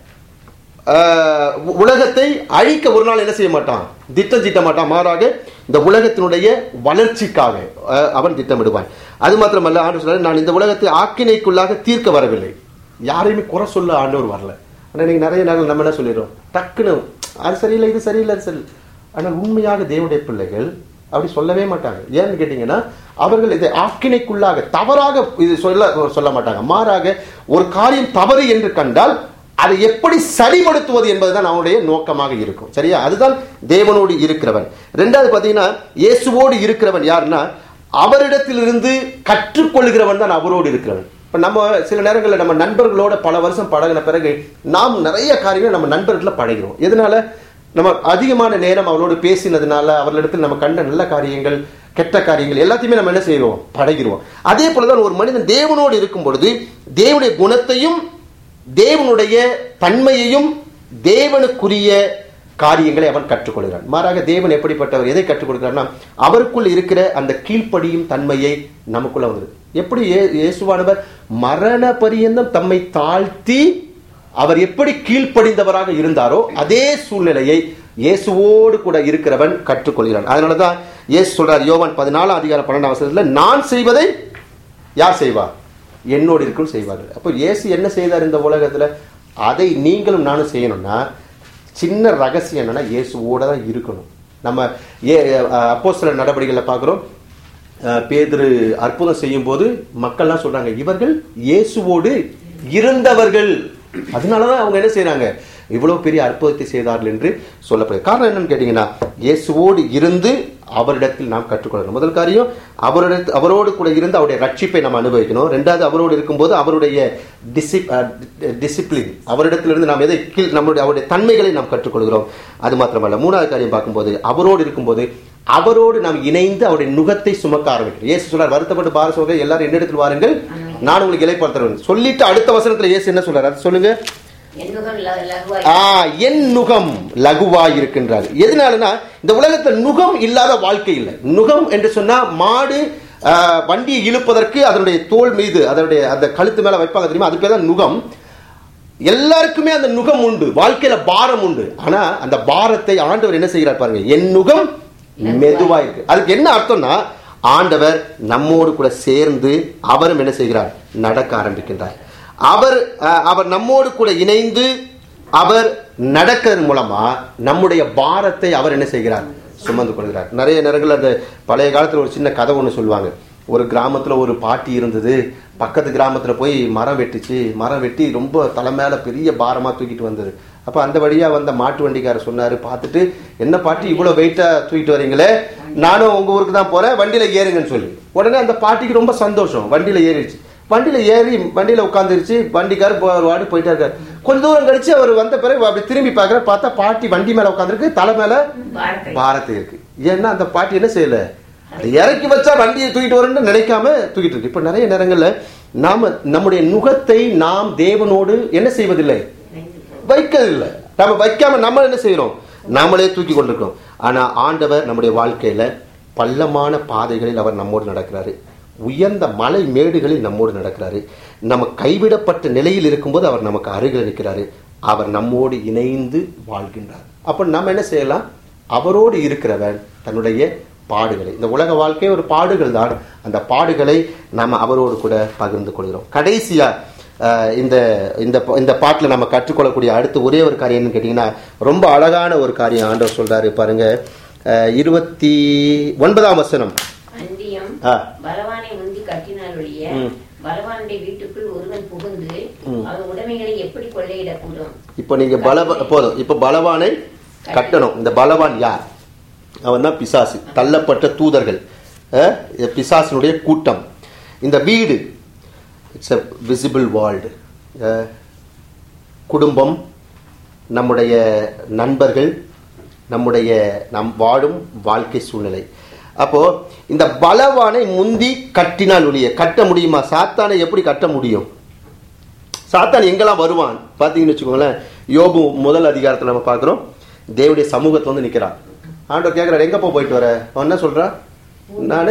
உலகத்தை அழிக்க ஒரு நாள் என்ன செய்ய மாட்டான்? திட்டம் தீட்ட மாட்டான். மாறாக இந்த உலகத்தினுடைய வளர்ச்சிக்காக அவன் திட்டமிடுவான். அது மாத்திரமல்ல, ஆண்டவர் சொல்றாரு, நான் இந்த உலகத்தை ஆக்கினைக்குள்ளாக தீர்க்க வரவில்லை. யாரையுமே குறை சொல்ல ஆண்டவர் வரல. ஆனா நீங்க நிறைய நேரம் நம்ம என்ன சொல்லிடுறோம்? டக்குன்னு அது சரியில்லை, இது சரியில்லை, அது சரி. ஆனால் உண்மையாக தேவனுடைய பிள்ளைகள் அப்படி சொல்லவே மாட்டாங்க. ஏன்னு கேட்டீங்கன்னா அவர்கள் இதை ஆக்கினைக்குள்ளாக தவறாக இது சொல்ல சொல்ல மாட்டாங்க. மாறாக ஒரு காரியம் தவறு என்று கண்டால் அதை எப்படி சரிபடுத்துவது என்பதுதான் அவனுடைய நோக்கமாக இருக்கும். சரியா? அதுதான் தேவனோடு இருக்கிறவன். ரெண்டாவது பாத்தீங்கன்னா இயேசுவோடு இருக்கிறவன் யாருன்னா அவரிடத்திலிருந்து கற்றுக்கொள்கிறவன் தான் அவரோடு இருக்கிறவன். இப்ப நம்ம சில நேரங்களில் நம்ம நண்பர்களோட பல வருஷம் பழகின பிறகு நாம் நிறைய காரியங்கள் நம்ம நண்பர்களை பழகிறோம். எதனால? நம்ம அதிகமான நேரம் அவளோடு பேசினதுனால அவர்களிடத்தில் நம்ம கண்ட நல்ல காரியங்கள் கெட்ட காரியங்கள் எல்லாத்தையுமே நம்ம என்ன செய்வோம்? பழகிறோம். அதே போலதான் ஒரு மனிதன் தேவனோடு இருக்கும் பொழுது தேவனுடைய குணத்தையும் தேவனுடைய தன்மையையும் தேவனுக்குரிய காரியங்களை அவன் கற்றுக்கொள்கிறான். மாறாக தேவன் எப்படிப்பட்டவர், எதை கற்றுக் கொடுக்கிறார்னா அவருக்குள் இருக்கிற அந்த கீழ்ப்படியும் தன்மையை நமக்குள்ள வந்தது. எப்படி இயேசுவானவர் மரண பரியந்தம் தம்மை தாழ்த்தி அவர் எப்படி கீழ்ப்படிந்தவராக இருந்தாரோ அதே சூழ்நிலையை இயேசுவோடு கூட இருக்கிறவன் கற்றுக்கொள்கிறான். அதனாலதான் இயேசு சொல்றார் யோவான் பதினாலாம் அதிகாரம் பன்னெண்டாம் வசனத்துல, நான் செய்வதை யார் செய்வார்? என்னோடு இருக்கும் செய்வார்கள். அப்போ இயேசு என்ன செய்தார் இந்த உலகத்துல? அதை நீங்களும் நானும் செய்யணும்னா சின்ன ரகசியம் என்னன்னா இயேசுவோட தான் இருக்கணும். நம்ம அப்போஸ்தலர் நடவடிக்கைகளை பார்க்கிறோம். பேதுரு அற்புதம் செய்யும் போது மக்கள்லாம் சொல்றாங்க, இவர்கள் இயேசுவோடு இருந்தவர்கள். அதனாலதான் அவங்க என்ன செய்யறாங்க? இவ்வளவு பெரிய அற்புதத்தை செய்தார்கள் என்று சொல்லப்படுது. காரணம் என்னன்னு கேட்டீங்கன்னா, இயேசுவோடு இருந்து அவரிடத்தில் நாம் கற்றுக்கொள்ளணும். முதல் காரியம், அவருடைய அவரோடு கூட இருந்து அவருடைய ரட்சிப்பை நாம் அனுபவிக்கணும். ரெண்டாவது, அவரோடு இருக்கும்போது அவருடைய டிசிப்ளின், அவரிடத்திலிருந்து நாம் எதை நம்மளுடைய அவருடைய தன்மைகளை நாம் கற்றுக்கொள்கிறோம். அது மாத்திரமல்ல, மூணாவது காரியம் பார்க்கும்போது, அவரோடு இருக்கும்போது அவரோடு நாம் இணைந்து அவருடைய நுகத்தை சுமக்க ஆரம்பிக்கிறோம். இயேசு சொல்றார், வருத்தப்பட்டு பார சுமக்க எல்லாரும் என்னிடத்தில் வாருங்கள், நான் உங்களுக்கு இளைப்பாறுதல் சொல்லிட்டு அடுத்த வசனத்துல இயேசு என்ன சொல்றாரு அது சொல்லுங்க. என் நுகம் லகுவாய் இருக்கின்றார். எதனாலனா, இந்த உலகத்தில் நுகம் இல்லாத வாழ்க்கை இல்லை. நுகம் என்று சொன்னா, மாடு வண்டியை இழுப்பதற்கு அதனுடைய தோல் மீது அதனுடைய அந்த கழுத்து மேல வைப்பாங்க தெரியுமா, அது பேர் தான் நுகம். எல்லாருக்குமே அந்த நுகம் உண்டு, வாழ்க்கையில பாரம் உண்டு. ஆனா அந்த பாரத்தை ஆண்டவர் என்ன செய்கிறார் பாருங்க, என் நுகம் மெதுவா இருக்கு. அதுக்கு என்ன அர்த்தம்னா, ஆண்டவர் நம்மோடு கூட சேர்ந்து அவரும் என்ன செய்கிறார், நடக்க ஆரம்பிக்கின்றார். அவர் அவர் நம்மோடு கூட இணைந்து அவர் நடக்கிறதன் மூலமா நம்முடைய பாரத்தை அவர் என்ன செய்கிறார், சுமந்து கொள்கிறார். நிறைய நேரங்கள் அந்த பழைய காலத்துல ஒரு சின்ன கதை ஒன்று சொல்லுவாங்க. ஒரு கிராமத்துல ஒரு பாட்டி இருந்தது, பக்கத்து கிராமத்துல போய் மரம் வெட்டுச்சு. மரம் வெட்டி ரொம்ப தலை மேல பெரிய பாரமா தூக்கிட்டு வந்தது. அப்ப அந்த வழியா வந்த மாட்டு வண்டிக்காரர் சொன்னாரு, பார்த்துட்டு, என்ன பாட்டி இவ்வளவு வெயிட்டா தூக்கிட்டு வரீங்களே, நானும் உங்க ஊருக்கு தான் போறேன், வண்டியில ஏறுங்கன்னு சொல்லி. உடனே அந்த பாட்டிக்கு ரொம்ப சந்தோஷம், வண்டியில ஏறிடுச்சு. வண்டியில ஏறி வண்டியில உட்காந்துருச்சு. வண்டிக்காரர் வாடி போயிட்டே இருக்காரு. கொஞ்ச தூரம் கழிச்சு அவர் வந்த பிறகு அப்படி திரும்பி பார்க்கற, பார்த்தா பாட்டி வண்டி மேல உட்காந்துருக்கு, தலை மேல பாரத்தை இருக்கு. ஏன்னா அந்த பாட்டி என்ன செய்யல, இறக்கி வச்சா வண்டியை தூக்கிட்டு வரணும்னு நினைக்காம தூக்கிட்டு இருக்கு. இப்ப நிறைய நேரங்கள்ல நாம நம்முடைய நுகத்தை நாம் தேவனோடு என்ன செய்வதில்லை, வைக்கதில்லை. நம்ம வைக்காம நம்ம என்ன செய்யறோம், நாமளே தூக்கி கொண்டிருக்கோம். ஆனா ஆண்டவர் நம்முடைய வாழ்க்கையில பள்ளமான பாதைகளில் அவர் நம்மோடு நடக்கிறாரு, உயர்ந்த மலை மேடுகளில் நம்மோடு நடக்கிறாரு. நம்ம கைவிடப்பட்ட நிலையில் இருக்கும்போது அவர் நமக்கு அருகில் இருக்கிறாரு. அவர் நம்மோடு இணைந்து வாழ்கின்றார். அப்ப நம்ம என்ன செய்யலாம், அவரோடு இருக்கிறவன் தன்னுடைய பாடுகளை, இந்த உலக வாழ்க்கை ஒரு பாடுகள் தான், அந்த பாடுகளை நாம அவரோடு கூட பகிர்ந்து கொள்கிறோம். கடைசியா இந்த இந்த பாட்டில் நம்ம கற்றுக்கொள்ளக்கூடிய அடுத்து ஒரே ஒரு காரியம் என்னன்னு கேட்டீங்கன்னா, ரொம்ப அழகான ஒரு காரியம் ஆண்டவர் சொல்றாரு பாருங்க. இருபத்தி ஒன்பதாம் வசனம், பலவானை முந்தி கட்டினாலுடைய பலவானுடைய வீட்டுக்குள் ஒருவன் புகுந்து அவன் உடைமைகளை எப்படி கொள்ளையிடக்கூடும். இப்ப நீங்க பல போதும், இப்ப பலவானை கட்டணும். இந்த பலவான் யார்? அவன் தான் பிசாசு, தள்ளப்பட்ட தூதர்கள், பிசாசினுடைய கூட்டம். இந்த வீடு இட்ஸ் a visible world. குடும்பம், நம்முடைய நண்பர்கள், நம்முடைய நம் வாழும் வாழ்க்கை சூழ்நிலை. அப்போ இந்த பலவானை முந்தி கட்டினால் ஒழிய கட்ட முடியுமா? சாத்தானை எப்படி கட்ட முடியும்? சாத்தான் எங்கெல்லாம் வருவான் பார்த்தீங்கன்னு வச்சுக்கோங்களேன். யோபு முதல் அதிகாரத்தில் நம்ம பார்க்குறோம், தேவனுடைய சமூகத்தை வந்து நிற்கிறான். ஆண்டவர் கேட்குறாரு, எங்கப்போ போயிட்டு வர? அவன் என்ன சொல்றான், நானு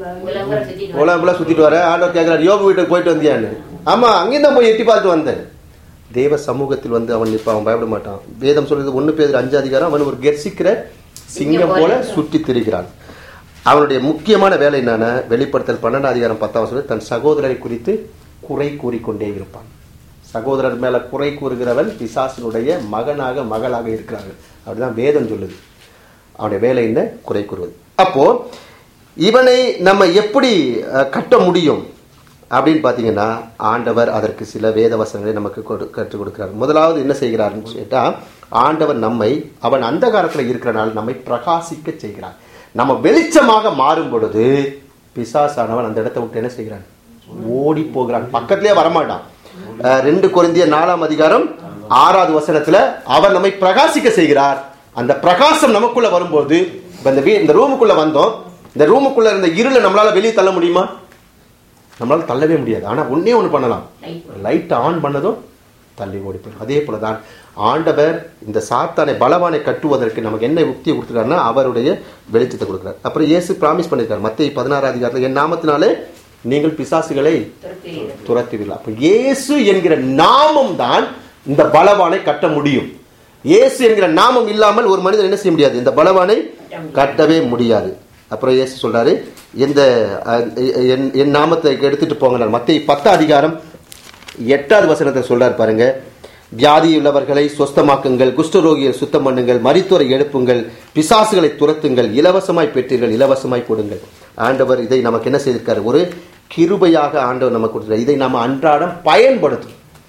உலகம் சுத்திட்டு வரேன். ஆண்டவர் கேட்கிறார், யோபு வீட்டுக்கு போயிட்டு வந்தியான்னு. ஆமா, அங்கேயும் தான் போய் எட்டி பார்த்து வந்தேன். தேவ சமூகத்தில் வந்து அவன் நிற்பான், அவன் பயப்பட மாட்டான். வேதம் சொல்றது ஒன்னு பேர் அஞ்சு அதிகாரம், அவன் ஒரு கெர்சிக்கிற சிங்கம் போல சுற்றி திரிகிறான். அவனுடைய முக்கியமான வேலை என்னன்னா, வெளிப்படுத்தல் பன்னெண்டாம் அதிகாரம் பத்தாம் சொல்லி தன் சகோதரரை குறித்து குறை கூறிக்கொண்டே இருப்பான். சகோதரர் மேல குறை கூறுகிறவன் பிசாசினுடைய மகனாக மகளாக இருக்கிறார்கள். அப்படிதான் வேதம் சொல்லுது. அவனுடைய வேலை என்ன? குறை கூறுவது. அப்போ இவனை நம்ம எப்படி கட்ட முடியும் அப்படின்னு பாத்தீங்கன்னா, ஆண்டவர் அதற்கு சில வேத வசனங்களை நமக்கு கற்றுக் கொடுக்கிறார். முதலாவது என்ன செய்கிறார்னு கேட்டா, ஆண்டவர் நம்மை அவன் அந்த காலத்துல இருக்கிறனால நம்மை பிரகாசிக்க செய்கிறார். நம்ம வெளிச்சமாக மாறும் பொழுது பிசாசானவன் அந்த இடத்தை விட்டு என்ன செய்கிறான்? ஓடி போகிறான், பக்கத்திலே வரமாட்டான். ரெண்டு கொரிந்தியர் நாலாம் அதிகாரம் ஆறாவது வசனத்துல அவர் நம்மை பிரகாசிக்க செய்கிறார். அந்த பிரகாசம் நமக்குள்ள வரும்போது, இந்த ரூமுக்குள்ள வந்தோம், இந்த ரூமுக்குள்ள இருந்த இருளை நம்மளால வெளியே தள்ள முடியுமா? நம்மளால தள்ளவே முடியாது. ஆனா ஒன்னே ஒண்ணு பண்ணலாம், லைட் ஆன் பண்ணதும் தள்ளி ஓடி போயிடும். அதே போலதான் ஆண்டவர் இந்த சாத்தானை பலவானை கட்டுவதற்கு நமக்கு என்ன யுக்தியை கொடுத்துருக்காருன்னா, அவருடைய வெளிச்சத்தை கொடுக்கிறார். அப்புறம் இயேசு பிராமிஸ் பண்ணிருக்காரு மத்தேயு பதினாறாம் அதிகாரத்தில், என் நாமத்தினாலே நீங்கள் பிசாசுகளை துரத்துவீர்கள். அப்ப இயேசு என்கிற நாமம் தான் இந்த பலவானை கட்ட முடியும். இயேசு என்கிற நாமம் இல்லாமல் ஒரு மனிதன் என்ன செய்ய முடியாது, இந்த பலவானை கட்டவே முடியாது. அப்புறம் இயேசு சொல்றாரு, இந்த என் நாமத்தை எடுத்துட்டு போங்க. மத்தேயு பத்தாம் அதிகாரம் எட்டாவது வசனத்தை சொல்றாரு பாருங்க, வியாதி உள்ளவர்களை சொஸ்தமாக்குங்கள், குஷ்டரோகியை சுத்தம் பண்ணுங்கள், மரித்தோரை எழுப்புங்கள், பிசாசுகளை துரத்துங்கள், இலவசமாய் பெற்றீர்கள், இலவசமாய் கொடுங்கள். ஆண்டவர் இதை நமக்கு என்ன செய்திருக்காரு? ஒரு கிருபையாக ஆண்டவர் நமக்கு கொடுத்தார். இதை நாம அன்றாடம் பயன்படுத்தும்.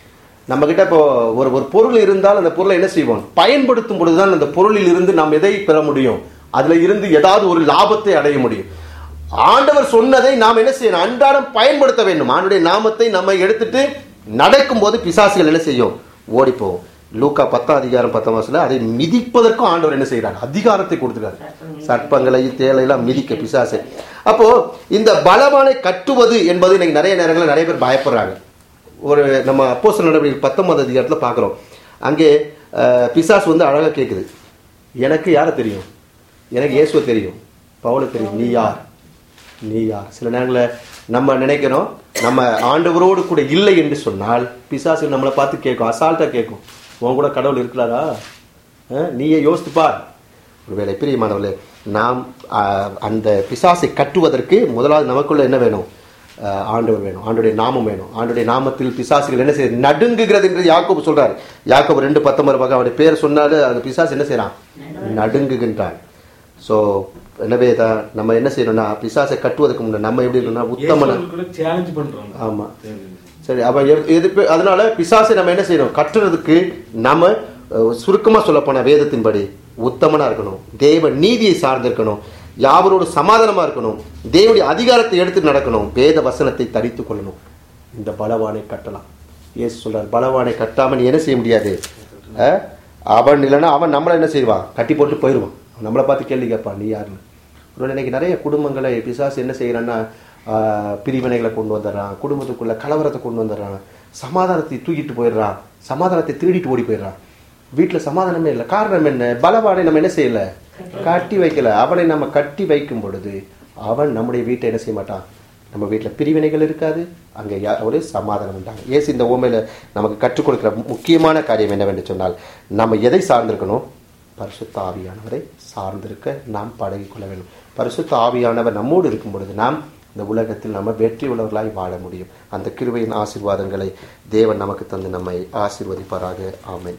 நம்ம கிட்ட இப்போ ஒரு ஒரு பொருள் இருந்தால் அந்த பொருளை என்ன செய்வோம்? பயன்படுத்தும் பொழுதுதான் அந்த பொருளில் இருந்து நாம் எதை பெற முடியும்? அதுல இருந்து ஏதாவது ஒரு லாபத்தை அடைய முடியும். ஆண்டவர் சொன்னதை நாம் என்ன செய்யணும்? அன்றாடம் பயன்படுத்த வேண்டும். ஆண்டவருடைய நாமத்தை நம்ம எடுத்துட்டு நடக்கும் போது பிசாசுகள் என்ன செய்யும்? ஓடிப்போம். லூக்கா பத்தாம் அதிகாரம் பத்தாம் வசனத்துல அதை மிதிப்பதற்கும் ஆண்டவர் என்ன செய்யறாரு? அதிகாரத்தை கொடுத்துருக்காரு. சர்ப்பங்களை தேலையெல்லாம் மிதிக்க பிசாசை. அப்போ இந்த பலவானை கட்டுவது என்பது இன்னைக்கு நிறைய நேரங்களில் நிறைய பேர் பயப்படுறாங்க. ஒரு நம்ம அப்போஸ்தலர் நடவடிக்கை பத்தொன்பது அதிகாரத்துல பாக்குறோம். அங்கே பிசாசு வந்து அழகா கேட்குது, எனக்கு யாரை தெரியும்? எனக்கு இயேசுவை தெரியும், பவுலை தெரியும், நீ யார்? நீ யார்? சில நேரங்களில் நம்ம நினைக்கிறோம் நம்ம ஆண்டவரோடு கூட இல்லை என்று சொன்னால் பிசாசு நம்மளை பார்த்து கேட்கும், அசால்ட்டா கேட்கும், உன் கூட கடவுள் இருக்கிறாரா? நீயே யோசித்துப்பார். ஒருவேளை பிரியமானவர்களே, நாம் அந்த பிசாசை கட்டுவதற்கு முதலாவது நமக்குள்ள என்ன வேணும்? ஆண்டவர் வேணும், ஆண்டுடைய நாமம் வேணும். ஆண்டுடைய நாமத்தில் பிசாசுகள் என்ன செய்ய நடுங்குகிறது என்று யாக்கோபு சொல்றாரு. யாக்கோபு ரெண்டு பத்தொன்பது பக்கம் அவருடைய பேர் சொன்னாலும் அந்த பிசாசு என்ன செய்யறான்? நடுங்குகின்றான். ஸோ எனவே தான் நம்ம என்ன செய்யணும்னா பிசாசை கட்டுவதற்கு முன்னாடி நம்ம எப்படி இருக்கணும்னா உத்தமன சேலஞ்ச் பண்றோம். ஆமா, சரி. அப்ப எது அதனால பிசாசை நம்ம என்ன செய்யணும்? கட்டுறதுக்கு நம்ம சுருக்கமா சொல்ல போன வேதத்தின்படி உத்தமனா இருக்கணும், தேவ நீதியை சார்ந்திருக்கணும், யாவரோடு சமாதானமா இருக்கணும், தேவனுடைய அதிகாரத்தை எடுத்து நடக்கணும், வேத வசனத்தை தரித்துக் கொள்ளணும். இந்த பலவானை கட்டலாம். இயேசு சொல்றார், பலவானை கட்டாம நீ என்ன செய்ய முடியாது. அவன் இல்லைன்னா அவன் நம்மளை என்ன செய்வான்? கட்டி போட்டு போயிடுவான். நம்மளை பார்த்து கேள்வி கேட்பான், நீ யாருன்னு. ஒரு இன்னைக்கு நிறைய குடும்பங்களை பிசாசு என்ன செய்யறான்னா பிரிவினைகளை கொண்டு வந்துடுறான், குடும்பத்துக்குள்ள கலவரத்தை கொண்டு வந்துடுறான், சமாதானத்தை தூக்கிட்டு போயிடுறான், சமாதானத்தை திருடிட்டு ஓடி போயிடுறான். வீட்டுல சமாதானமே இல்லை. காரணம் என்ன? பலவானை நம்ம என்ன செய்யல? கட்டி வைக்கல. அவனை நம்ம கட்டி வைக்கும் பொழுது அவன் நம்முடைய வீட்டை என்ன செய்ய மாட்டான்? நம்ம வீட்டுல பிரிவினைகள் இருக்காது, அங்க ஒரு சமாதானம் உண்டாங்க. ஏசு இந்த ஓமையில நமக்கு கற்றுக் கொடுக்கிற முக்கியமான காரியம் என்னவென்று சொன்னால், நம்ம எதை சார்ந்திருக்கணும்? பரிசுத்த ஆவியானவரை சார்ந்திருக்க நாம் பழகி கொள்ள வேண்டும். பரிசுத்த ஆவியானவர் நம்மோடு இருக்கும் பொழுது நாம் இந்த உலகத்தில் நம்ம வெற்றி உள்ளவர்களாய் வாழ முடியும். அந்த கிருபையின் ஆசீர்வாதங்களை தேவன் நமக்கு தந்து நம்மை ஆசீர்வதிப்பாராக. ஆமென்.